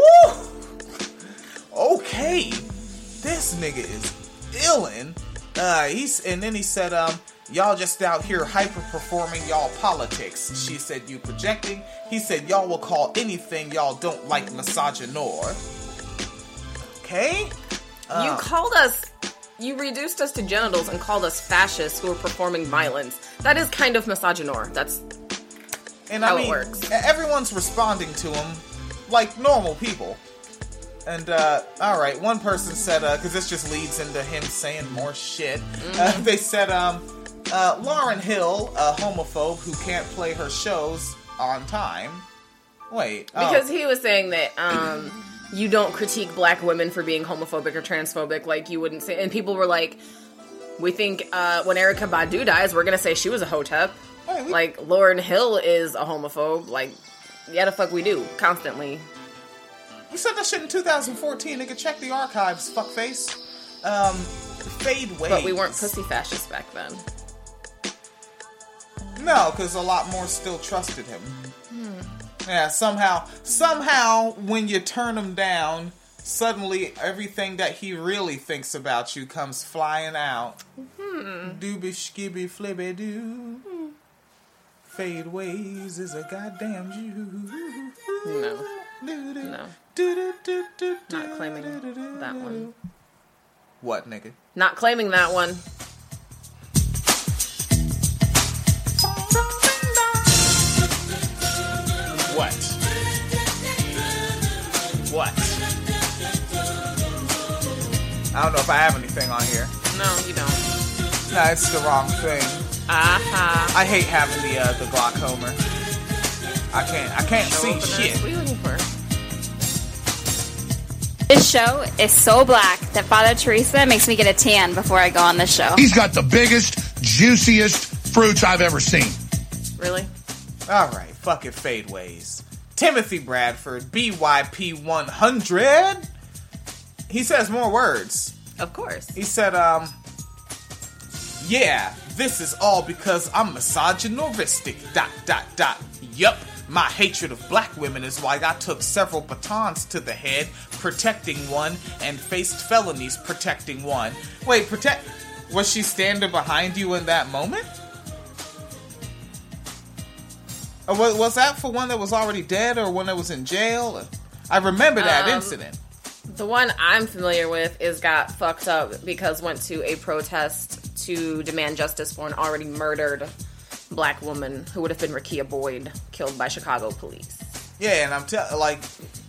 Okay. This nigga is illin'. Uh, he's, and then he said, um, y'all just out here hyper-performing y'all politics. She said, you projecting. He said, y'all will call anything y'all don't like misogynoir. Okay? Uh, You called us, you reduced us to genitals and called us fascists who are performing violence. That is kind of misogynoir. That's and how I mean, it works. everyone's responding to him like normal people. And, uh, alright, one person said, uh, because this just leads into him saying more shit. Mm-hmm. Uh, they said, um, uh, Lauryn Hill, a homophobe who can't play her shows on time. Wait. oh. because he was saying that um, you don't critique black women for being homophobic or transphobic like you wouldn't say. And people were like, we think uh, when Erykah Badu dies, we're going to say she was a hotep. Wait, we- Like, Lauryn Hill is a homophobe. Like, yeah, the fuck we do. Constantly. We said that shit in two thousand fourteen. Nigga, check the archives, fuckface. Um, Fade Ways. But we weren't pussy fascists back then. No, because a lot more still trusted him. Hmm. Yeah, somehow, somehow, when you turn him down, suddenly everything that he really thinks about you comes flying out. Hmm. Dooby skibby flibby doo. Fade Ways is a goddamn Jew. No. No. No. Not claiming that one. What, nigga? Not claiming that one. What? What? I don't know if I have anything on here. No, you don't. No, it's the wrong thing. Aha. I hate having the uh, the glaucoma. I can't I can't see Opener. shit. What are you looking for? This show is so black that Father Teresa makes me get a tan before I go on this show. He's got the biggest, juiciest fruits I've ever seen. Really? All right, fuck it, Fade Ways. Timothy Bradford, B Y P one hundred. He says more words. Of course. He said, um, yeah, this is all because I'm misogynoristic, dot, dot, dot. Yup, my hatred of black women is why I took several batons to the head, protecting one, and faced felonies protecting one. Wait, protect... Was she standing behind you in that moment? Or was, was that for one that was already dead or one that was in jail? I remember that Um, incident. The one I'm familiar with is got fucked up because went to a protest to demand justice for an already murdered black woman who would have been Rakia Boyd, killed by Chicago police. Yeah, and I'm telling, like...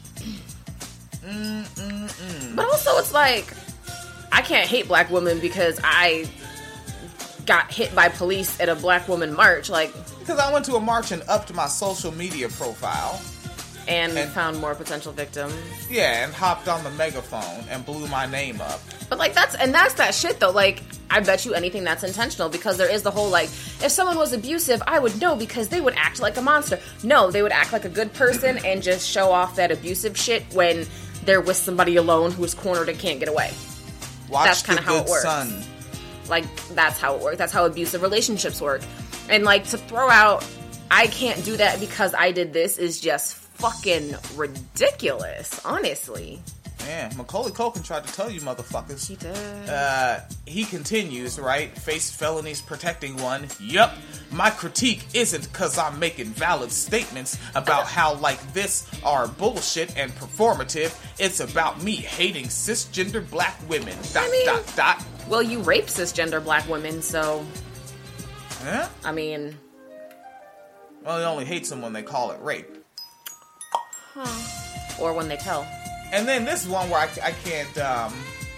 Mm, mm, mm. But also, it's like, I can't hate black women because I got hit by police at a black woman march, like, Because I went to a march and upped my social media profile. and, And- found more potential victims. Yeah, and hopped on the megaphone and blew my name up. But like that's and that's that shit though. Like I bet you anything that's intentional because there is the whole like if someone was abusive, I would know because they would act like a monster. No, they would act like a good person and just show off that abusive shit when they're with somebody alone who's cornered and can't get away. Watch That's the kinda how it good works. son. Like that's how it works. That's how abusive relationships work. And like to throw out I can't do that because I did this is just fucking ridiculous, honestly. Yeah, Macaulay Culkin tried to tell you motherfuckers. He did. Uh, he continues, right? Face felonies protecting one. Yup. My critique isn't because I'm making valid statements about how, like, this are bullshit and performative. It's about me hating cisgender black women. Dot, I mean, dot, dot. Well, you rape cisgender black women, so... Huh? I mean... Well, he only hates them when they call it rape. Huh. Or when they tell. And then this is one where I, I can't, um,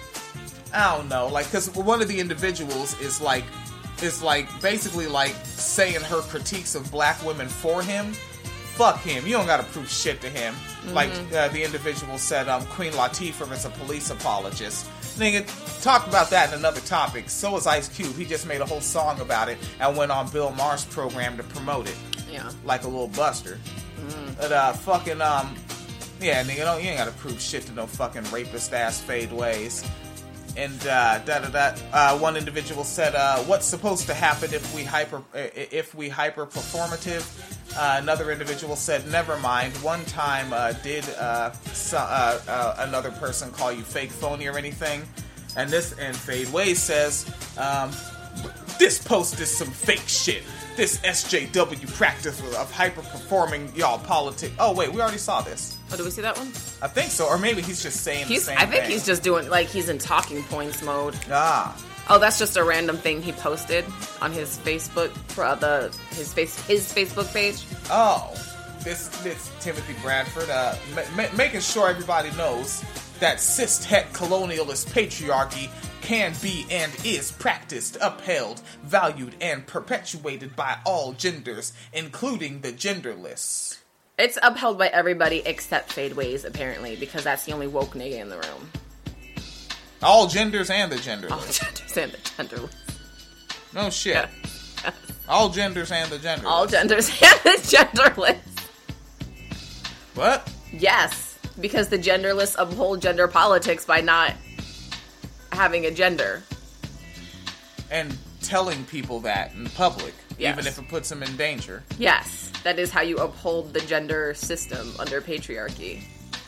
I don't know, like, because one of the individuals is like, is like, basically like saying her critiques of black women for him. Fuck him. You don't gotta prove shit to him. Mm-hmm. Like, uh, the individual said, um, Queen Latifah is a police apologist. Nigga, talked about that in another topic. So was Ice Cube. He just made a whole song about it and went on Bill Maher's program to promote it. Yeah. Like a little buster. Mm. But, uh, fucking, um... yeah, nigga, don't, you ain't gotta prove shit to no fucking rapist-ass fade ways. And, uh, da-da-da, uh, one individual said, uh, what's supposed to happen if we hyper, if we hyper-performative? Uh, another individual said, never mind. One time, uh, did, uh, so, uh, uh, another person call you fake, phony, or anything? And this, and Fade Ways says, um, this post is some fake shit. This S J W practice of hyper-performing y'all politics. Oh, wait, we already saw this. Oh, did we see that one? I think so, or maybe he's just saying he's, the same I think thing. he's just doing, like, he's in talking points mode. Ah. Oh, that's just a random thing he posted on his Facebook, for uh, the his face his Facebook page. Oh. This, this Timothy Bradford, uh, ma- ma- making sure everybody knows that cis-het colonialist patriarchy can be and is practiced, upheld, valued, and perpetuated by all genders, including the genderless. It's upheld by everybody except Fade Ways, apparently, because that's the only woke nigga in the room. All genders and the genderless. All genders and the genderless. No shit. Yeah. All genders and the genderless. All genders and the genderless. What? Yes, because the genderless uphold gender politics by not having a gender. And telling people that in public, Yes. even if it puts them in danger. Yes, that is how you uphold the gender system under patriarchy.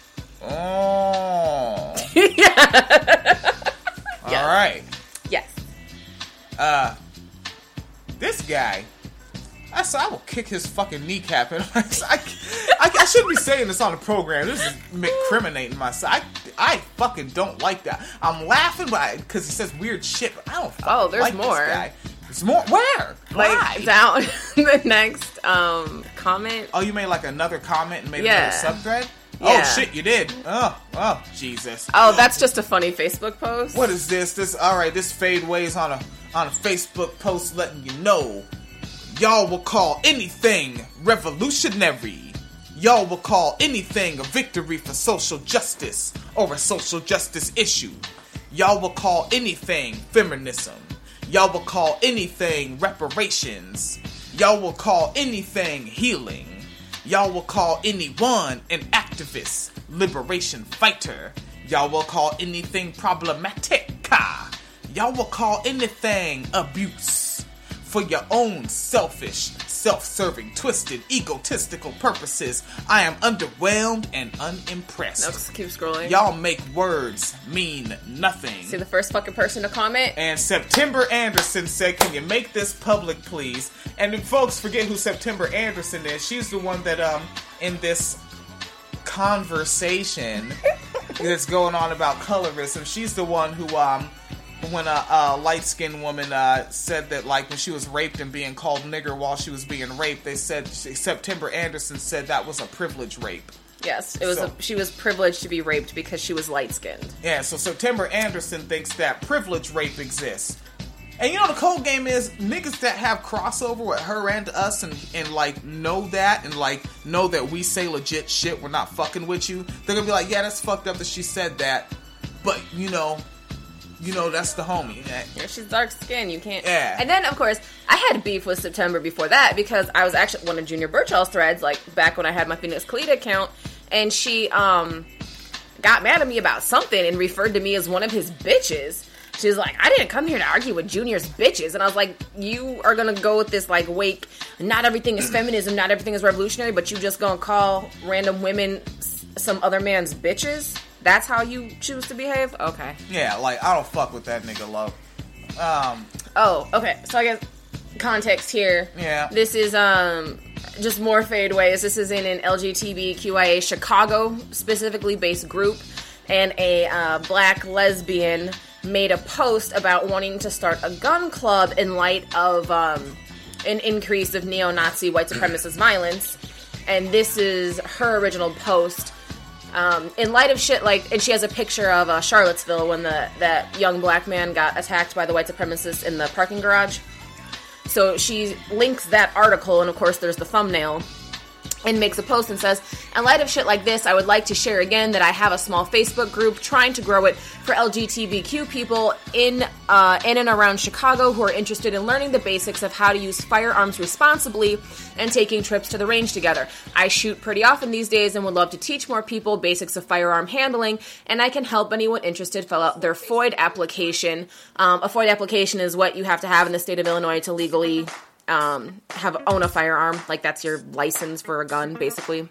Oh. Yeah. All right. Yes. Uh, this guy, I said I will kick his fucking kneecap. And I, I, I, I shouldn't be saying this on the program. This is incriminating myself. I, I fucking don't like that. I'm laughing because he says weird shit, but I don't fucking Oh, there's like more. this guy. There's more? Where? Like, Why? down the next um, comment. Oh, you made like another comment and made Yeah. another subthread? Yeah. Oh, shit, you did. Oh, oh, Jesus. Oh, that's just a funny Facebook post? What is this? This all right? This Fade Ways on a on a Facebook post letting you know, y'all will call anything revolutionary. Y'all will call anything a victory for social justice or a social justice issue. Y'all will call anything feminism. Y'all will call anything reparations. Y'all will call anything healing. Y'all will call anyone an activist, liberation fighter. Y'all will call anything problematic. Y'all will call anything abuse for your own selfish, self-serving, twisted, egotistical purposes. I am underwhelmed and unimpressed. No, just keep scrolling. Y'all make words mean nothing. See the first fucking person to comment? And September Anderson said, can you make this public, please? And if folks forget who September Anderson is, she's the one that, um, in this conversation that's going on about colorism, she's the one who, um, when a, a light-skinned woman uh, said that, like, when she was raped and being called nigger while she was being raped, they said, September Anderson said that was a privilege rape. Yes, it was. So- a, she was privileged to be raped because she was light-skinned. Yeah, so September Anderson thinks that privilege rape exists. And you know the cold game is, niggas that have crossover with her and us and, and like, know that and, like, know that we say legit shit, we're not fucking with you, they're gonna be like, yeah, that's fucked up that she said that, but, you know, you know, that's the homie. Yeah. Yeah, she's dark skinned. You can't. Yeah. And then, of course, I had beef with September before that because I was actually one of Junior Birchall's threads, like back when I had my Phoenix Kalita account, and she um got mad at me about something and referred to me as one of his bitches. She was like, I didn't come here to argue with Junior's bitches. And I was like, you are going to go with this, like, wake, not everything is feminism, not everything is revolutionary, but you just going to call random women s- some other man's bitches? That's how you choose to behave? Okay. Yeah, like, I don't fuck with that nigga, love. Um. Oh, okay. So I guess context here. Yeah. This is, um... just more fadeways. This is in an L G B T Q I A Chicago specifically based group, and a uh, black lesbian made a post about wanting to start a gun club in light of um, an increase of neo-Nazi white supremacist violence. And this is her original post. Um, in light of shit like, and she has a picture of uh, Charlottesville when the that young black man got attacked by the white supremacists in the parking garage. So she links that article, and of course there's the thumbnail, and makes a post and says, in light of shit like this, I would like to share again that I have a small Facebook group trying to grow it for L G B T Q people in uh, in and around Chicago who are interested in learning the basics of how to use firearms responsibly and taking trips to the range together. I shoot pretty often these days and would love to teach more people basics of firearm handling, and I can help anyone interested fill out their F O I D application. Um, a F O I D application is what you have to have in the state of Illinois to legally Um, have own a firearm. Like, that's your license for a gun, basically.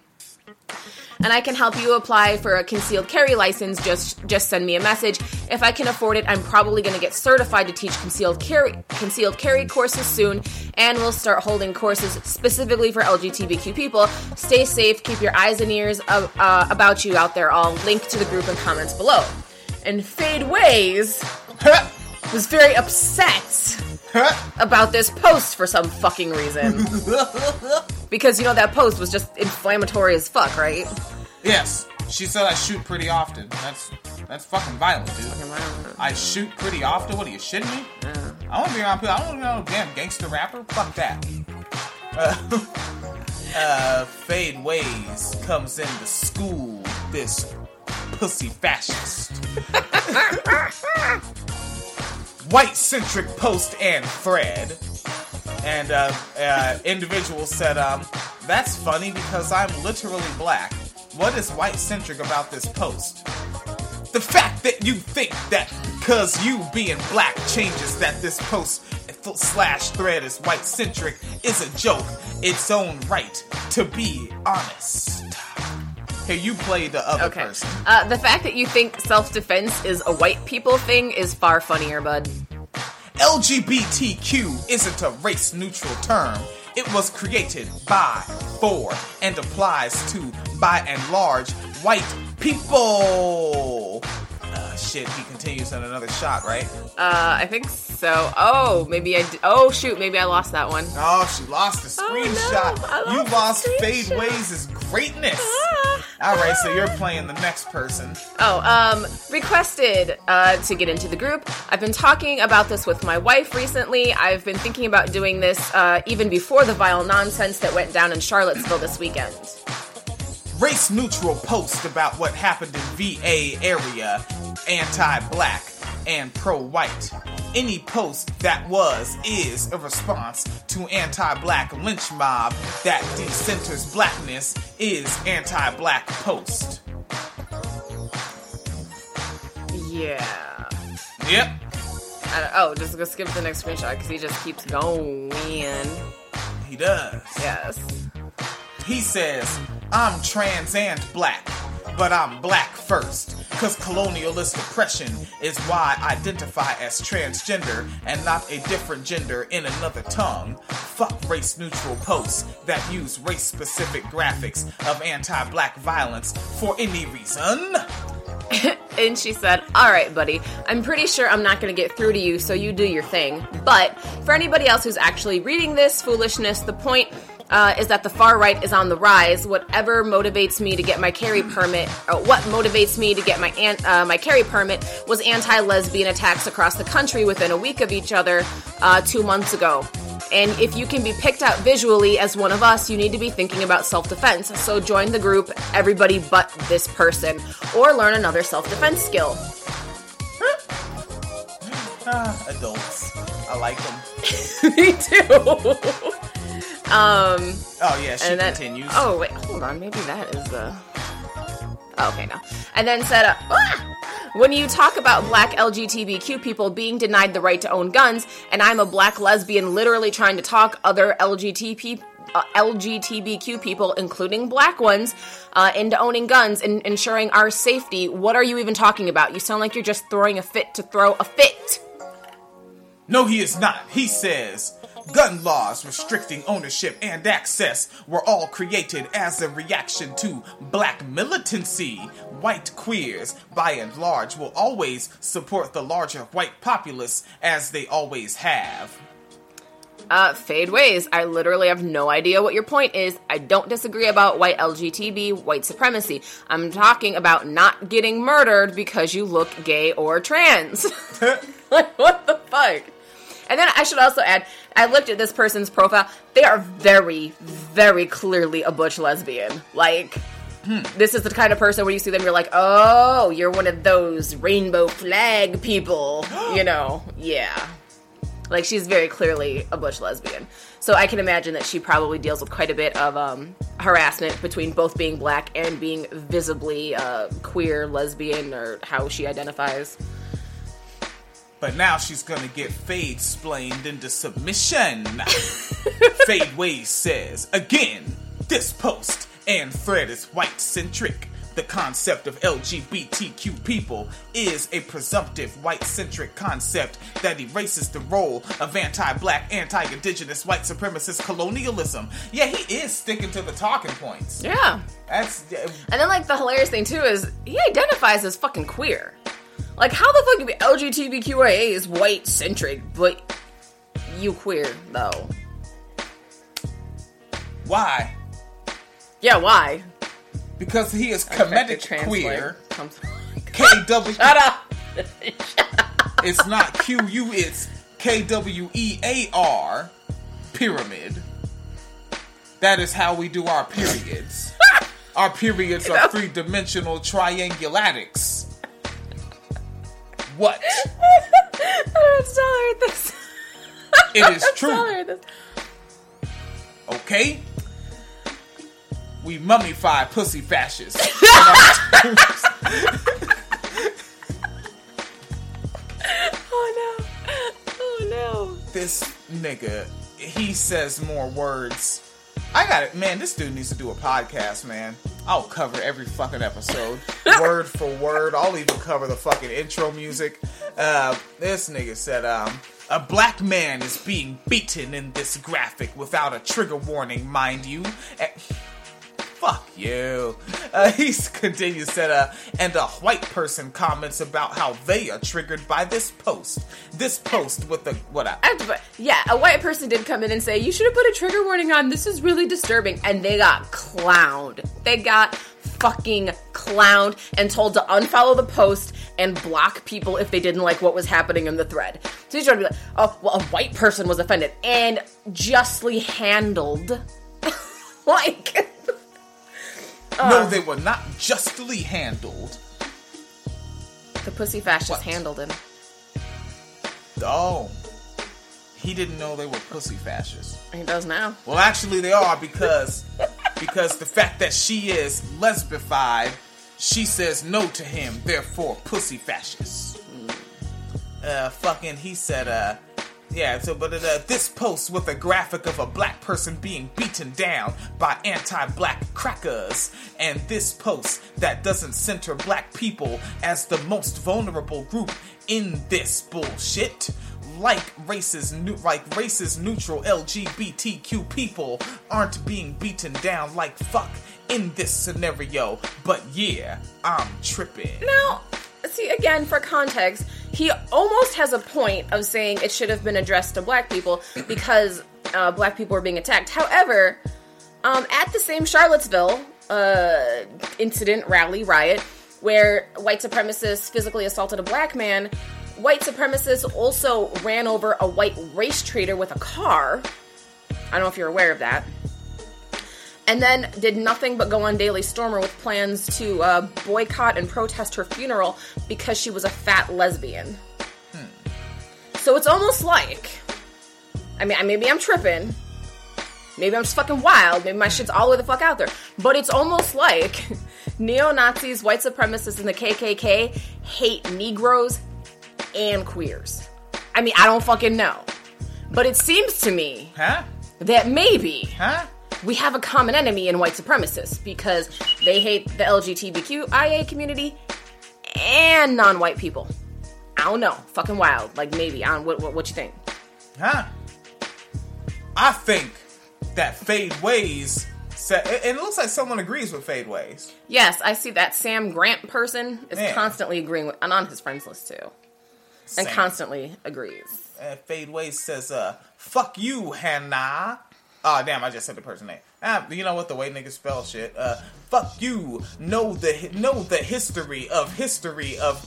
And I can help you apply for a concealed carry license. Just just send me a message. If I can afford it, I'm probably going to get certified to teach concealed carry concealed carry courses soon, and we'll start holding courses specifically for L G B T Q people. Stay safe. Keep your eyes and ears uh, uh, about you out there. I'll link to the group in comments below. And Fade Ways was very upset about this post for some fucking reason. Because, you know, that post was just inflammatory as fuck, right? Yes. She said I shoot pretty often. That's that's fucking violent, dude. Fucking violent. I shoot pretty often? What are you, shitting me? Yeah. I want to be around people. I don't want to be no damn gangster rapper. Fuck that. Uh, uh, Fade Ways comes into school, this pussy fascist. White-centric post and thread. And uh, uh, individual said, um, that's funny because I'm literally black. What is white-centric about this post? The fact that you think that because you being black changes that this post slash thread is white-centric is a joke. Its own right to be honest. Here, you play the other okay. person. Uh, the fact that you think self-defense is a white people thing is far funnier, bud. L G B T Q isn't a race-neutral term. It was created by, for, and applies to, by and large, white people. Uh, shit, he continues on another shot, right? Uh, I think so. Oh, maybe I. D- oh shoot, maybe I lost that one. Oh, she lost the Oh, screenshot. no, I lost You the lost screenshot. Fade Ways' greatness. Ah, All right, so ah. you're playing the next person. Oh, um, requested uh, to get into the group. I've been talking about this with my wife recently. I've been thinking about doing this uh, even before the vile nonsense that went down in Charlottesville this weekend. Race-neutral post about what happened in V A area, anti-black and pro-white. Any post that was, is a response to anti-black lynch mob that decenters blackness is anti-black post. Yeah. Yep. I don't, oh, just go skip the next screenshot because he just keeps going. He does. Yes. He says, I'm trans and black, but I'm black first, cause colonialist oppression is why I identify as transgender and not a different gender in another tongue. Fuck race-neutral posts that use race-specific graphics of anti-black violence for any reason. And she said, alright, buddy, I'm pretty sure I'm not going to get through to you, so you do your thing. But for anybody else who's actually reading this foolishness, the point uh, is that the far right is on the rise. Whatever motivates me to get my carry permit, or what motivates me to get my an- uh, my carry permit was anti-lesbian attacks across the country within a week of each other uh, two months ago. And if you can be picked out visually as one of us, you need to be thinking about self-defense. So join the group, everybody but this person, or learn another self-defense skill. Ah, adults. I like them. Me too. um, Oh yeah, she and then, continues. oh wait, hold on, maybe that is the... Oh, okay, no. And then said, uh, ah! When you talk about black L G B T Q people being denied the right to own guns, and I'm a black lesbian literally trying to talk other L G B T uh, L G B T Q people, including black ones, uh, into owning guns and ensuring our safety. What are you even talking about? You sound like you're just throwing a fit to throw a fit. No, he is not. He says, gun laws restricting ownership and access were all created as a reaction to black militancy. White queers, by and large, will always support the larger white populace, as they always have. Uh, fade ways. I literally have no idea what your point is. I don't disagree about white L G B T, white supremacy. I'm talking about not getting murdered because you look gay or trans. Like, what the fuck? And then I should also add, I looked at this person's profile. They are very, very clearly a butch lesbian. Like, hmm. This is the kind of person where you see them, you're like, oh, you're one of those rainbow flag people. You know, yeah. Like, she's very clearly a butch lesbian. So I can imagine that she probably deals with quite a bit of um, harassment between both being black and being visibly uh, queer, lesbian, or how she identifies. But now she's gonna get Fade-splained into submission. Fade Ways says, again, this post and thread is white-centric. The concept of L G B T Q people is a presumptive white-centric concept that erases the role of anti-black, anti-indigenous, white supremacist colonialism. Yeah, he is sticking to the talking points. Yeah. That's... Uh, and then, like, the hilarious thing, too, is he identifies as fucking queer. Like, how the fuck can be L G B T Q I A is white-centric, but you queer, though? Why? Yeah, why? Because he is comedic queer. K W... Shut up! It's not Q U, it's K W E A R, pyramid. That is how we do our periods. Our periods are three-dimensional triangulatics. What? I don't tolerate this. It is true. Tolerate this. Okay? We mummify pussy fascists. Oh no. Oh no. This nigga, he says more words. I got it, man. This dude needs to do a podcast, man. I'll cover every fucking episode, word for word. I'll even cover the fucking intro music. Uh, this nigga said, um, a black man is being beaten in this graphic without a trigger warning, mind you. And, fuck you. Uh, he continues, said, uh, and a white person comments about how they are triggered by this post. This post with the, what I... I yeah, a white person did come in and say, you should have put a trigger warning on, this is really disturbing. And they got clowned. They got fucking clowned and told to unfollow the post and block people if they didn't like what was happening in the thread. So he's trying to be like, oh, well, a white person was offended and justly handled. Like... Uh, no, they were not justly handled. The pussy fascists what? handled him. Oh. He didn't know they were pussy fascists. He does now. Well, actually they are, because because the fact that she is lesbified, she says no to him, therefore pussy fascists. Mm. Uh, fucking, he said, uh, yeah, so, but uh, this post with a graphic of a black person being beaten down by anti-black crackers, and this post that doesn't center black people as the most vulnerable group in this bullshit, like races, like races neutral L G B T Q people aren't being beaten down like fuck in this scenario, but yeah, I'm tripping. Now, see, again, for context, he almost has a point of saying it should have been addressed to black people because uh, black people were being attacked. However, um, at the same Charlottesville uh, incident, rally, riot, where white supremacists physically assaulted a black man, white supremacists also ran over a white race trader with a car. I don't know if you're aware of that. And then did nothing but go on Daily Stormer with plans to uh, boycott and protest her funeral because she was a fat lesbian. Hmm. So it's almost like, I mean, maybe I'm tripping. Maybe I'm just fucking wild. Maybe my shit's all the way the fuck out there. But it's almost like neo-Nazis, white supremacists, and the K K K hate Negroes and queers. I mean, I don't fucking know. But it seems to me... Huh? that maybe Huh? we have a common enemy in white supremacists because they hate the L G B T Q I A community and non-white people. I don't know. Fucking wild. Like, maybe. I don't, what, what, what you think? Huh? I think that Fade Ways said, and it looks like someone agrees with Fade Ways. Yes, I see that Sam Grant person is Yeah. constantly agreeing with, and on his friends list too. And Sam. constantly agrees. Uh, Fade Ways says, uh, fuck you, Hannah. Oh, damn, I just said the person name. Ah, you know what, the way niggas spell shit. Uh, fuck you, know the, know the history of history of...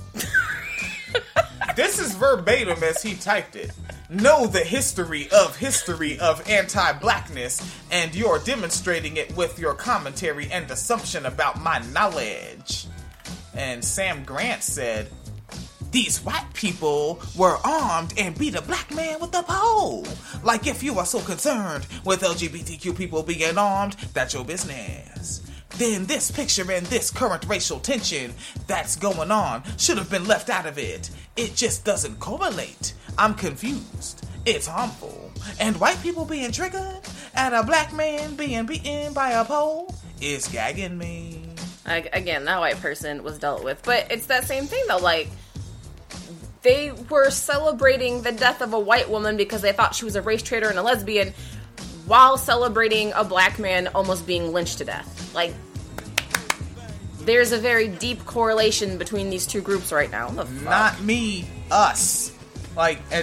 This is verbatim as he typed it. Know the history of history of anti-blackness, and you're demonstrating it with your commentary and assumption about my knowledge. And Sam Grant said, these white people were armed and beat a black man with a pole. Like, if you are so concerned with L G B T Q people being armed, that's your business. Then this picture and this current racial tension that's going on should have been left out of it. It just doesn't correlate. I'm confused. It's harmful. And white people being triggered and a black man being beaten by a pole is gagging me. Like, again, that white person was dealt with. But it's that same thing, though. Like, they were celebrating the death of a white woman because they thought she was a race traitor and a lesbian while celebrating a black man almost being lynched to death. Like, there's a very deep correlation between these two groups right now. What the fuck? Not me, us. Like, at,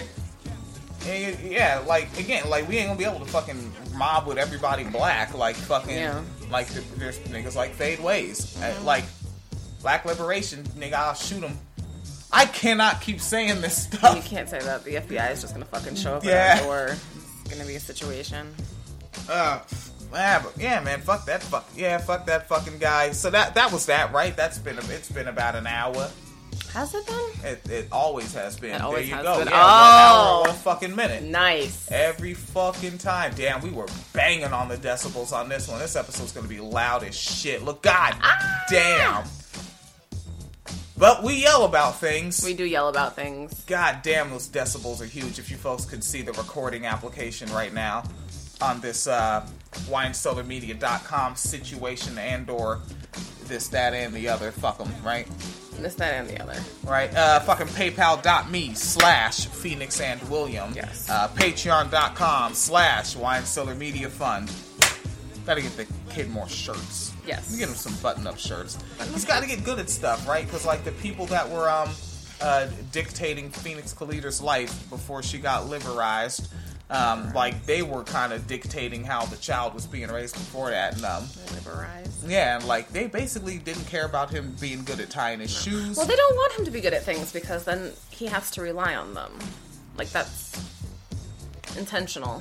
yeah, like, again, like, we ain't gonna be able to fucking mob with everybody black, like, fucking, Yeah. like, there's niggas like Fade Ways. Uh, Like, black liberation, nigga, I'll shoot them. I cannot keep saying this You stuff. can't say that. The F B I is just gonna fucking show up Yeah. at our door. It's gonna be a situation. Uh, yeah, but, yeah, man, fuck that fuck, yeah, fuck that fucking guy. So that, that was that, right? That's been, a, it's been about an hour. Has it been? It, it always has been. It always there you has go. been. Yeah, one Oh. hour, one fucking minute. Nice. Every fucking time. Damn, we were banging on the decibels on this one. This episode's gonna be loud as shit. Look, god Ah! damn. But we yell about things. We do yell about things. God damn, those decibels are huge. If you folks could see the recording application right now on this uh, wine cellar media dot com situation and or this, that, and the other. Fuck them, right? This, that, and the other. Right, uh, fucking paypal.me slash Phoenix and William. Yes. Uh, patreon.com slash Wine Cellar Media Fund. Gotta get the kid more shirts. Yes. You get him some button-up shirts. He's gotta get good at stuff, right? Because, like, the people that were, um, uh, dictating Phoenix Kalita's life before she got liberized, um, like, they were kind of dictating how the child was being raised before that, and, um... Liberized. yeah, and, like, they basically didn't care about him being good at tying his shoes. Well, they don't want him to be good at things because then he has to rely on them. Like, that's intentional.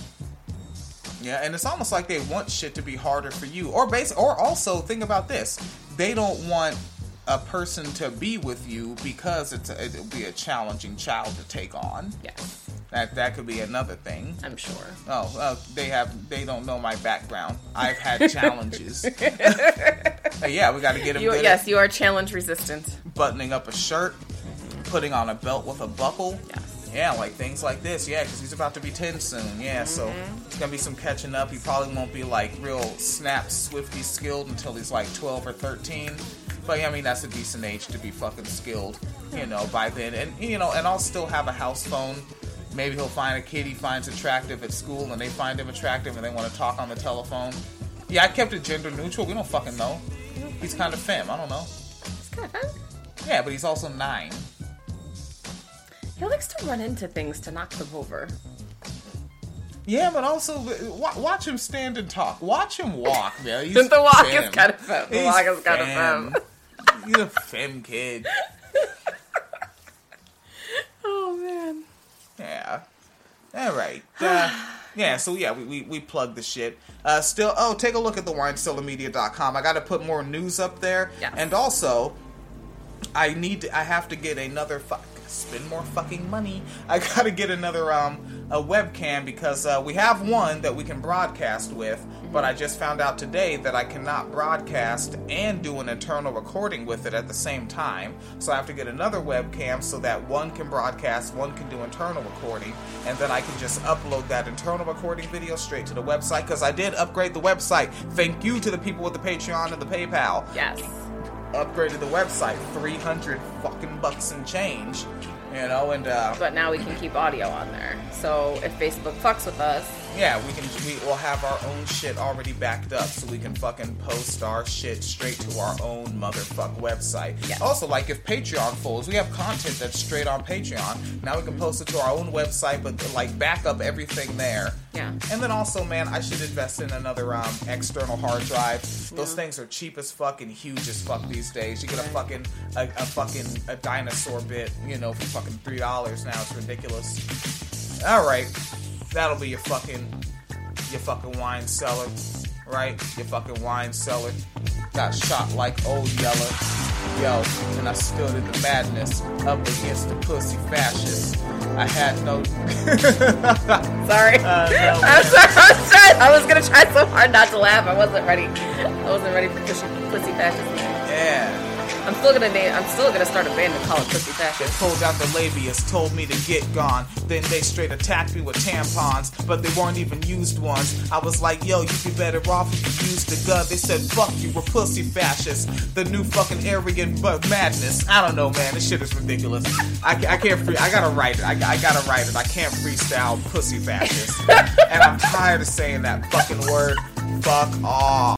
Yeah, and it's almost like they want shit to be harder for you. Or base, or also, think about this. They don't want a person to be with you because it's a, it'll be a challenging child to take on. Yes. That that could be another thing. I'm sure. Oh, uh, they have they don't know my background. I've had challenges. Uh, yeah, we got to get them You, good yes, at you are challenge resistant. buttoning up a shirt, putting on a belt with a buckle. Yes. Yeah, like things like this. Yeah, because he's about to be ten soon. Yeah, so it's going to be some catching up. He probably won't be like real snap, swifty skilled until he's like twelve or thirteen. But I mean, that's a decent age to be fucking skilled, you know, by then. And, you know, and I'll still have a house phone. Maybe he'll find a kid he finds attractive at school and they find him attractive and they want to talk on the telephone. Yeah, I kept it gender neutral. We don't fucking know. He's kind of femme. I don't know. It's kind of fun. Yeah, but he's also nine. He likes to run into things to knock them over. Yeah, but also wa- watch him stand and talk. Watch him walk, man. He's The walk femme. is kind of fun. The He's walk is kind of femme. fun. He's a femme kid. Oh, man. Yeah. All right. Uh, yeah, so yeah, we, we, we plug the shit. Uh, still, oh, take a look at the wine cellar media dot com. I got to put more news up there. Yes. And also, I need to, I have to get another, fu- spend more fucking money. I gotta get another um a webcam because uh, we have one that we can broadcast with, but I just found out today that I cannot broadcast and do an internal recording with it at the same time. So I have to get another webcam so that one can broadcast, one can do internal recording, and then I can just upload that internal recording video straight to the website, because I did upgrade the website. Thank you to the people with the Patreon and the PayPal. Yes. Upgraded the website, three hundred fucking bucks and change, you know, and uh But now we can keep audio on there. So if Facebook fucks with us, yeah, we can we will have our own shit already backed up, so we can fucking post our shit straight to our own motherfuck website. Yes. Also, like if Patreon folds, we have content that's straight on Patreon. Now we can post it to our own website, but like back up everything there. yeah. And then also, man, I should invest in another um, external hard drive. Those Yeah. things are cheap as fuck and huge as fuck these days. You get a fucking a, a fucking a dinosaur bit, you know, for fucking three dollars now. It's ridiculous. All right, that'll be your fucking your fucking wine cellar, right? Your fucking wine cellar. Got shot like old Yeller. Yo, and I stood in the madness up against the pussy fascists. I had no. Sorry. Uh, no, I'm sorry. I was trying. I was gonna try so hard not to laugh. I wasn't ready. I wasn't ready for pussy, pussy fascist. Yeah. I'm still gonna name. I'm still gonna start a band and call it Pussy They Fascist. pulled out the labius, told me to get gone. Then they straight attacked me with tampons, but they weren't even used ones. I was like, yo, you'd be better off if you used a gun. They said, fuck you, we're pussy fascists. The new fucking Aryan bu- madness. I don't know, man. This shit is ridiculous. I, ca- I can't free. I gotta write it. I, I gotta write it. I can't freestyle pussy fascist. And I'm tired of saying that fucking word. Fuck off.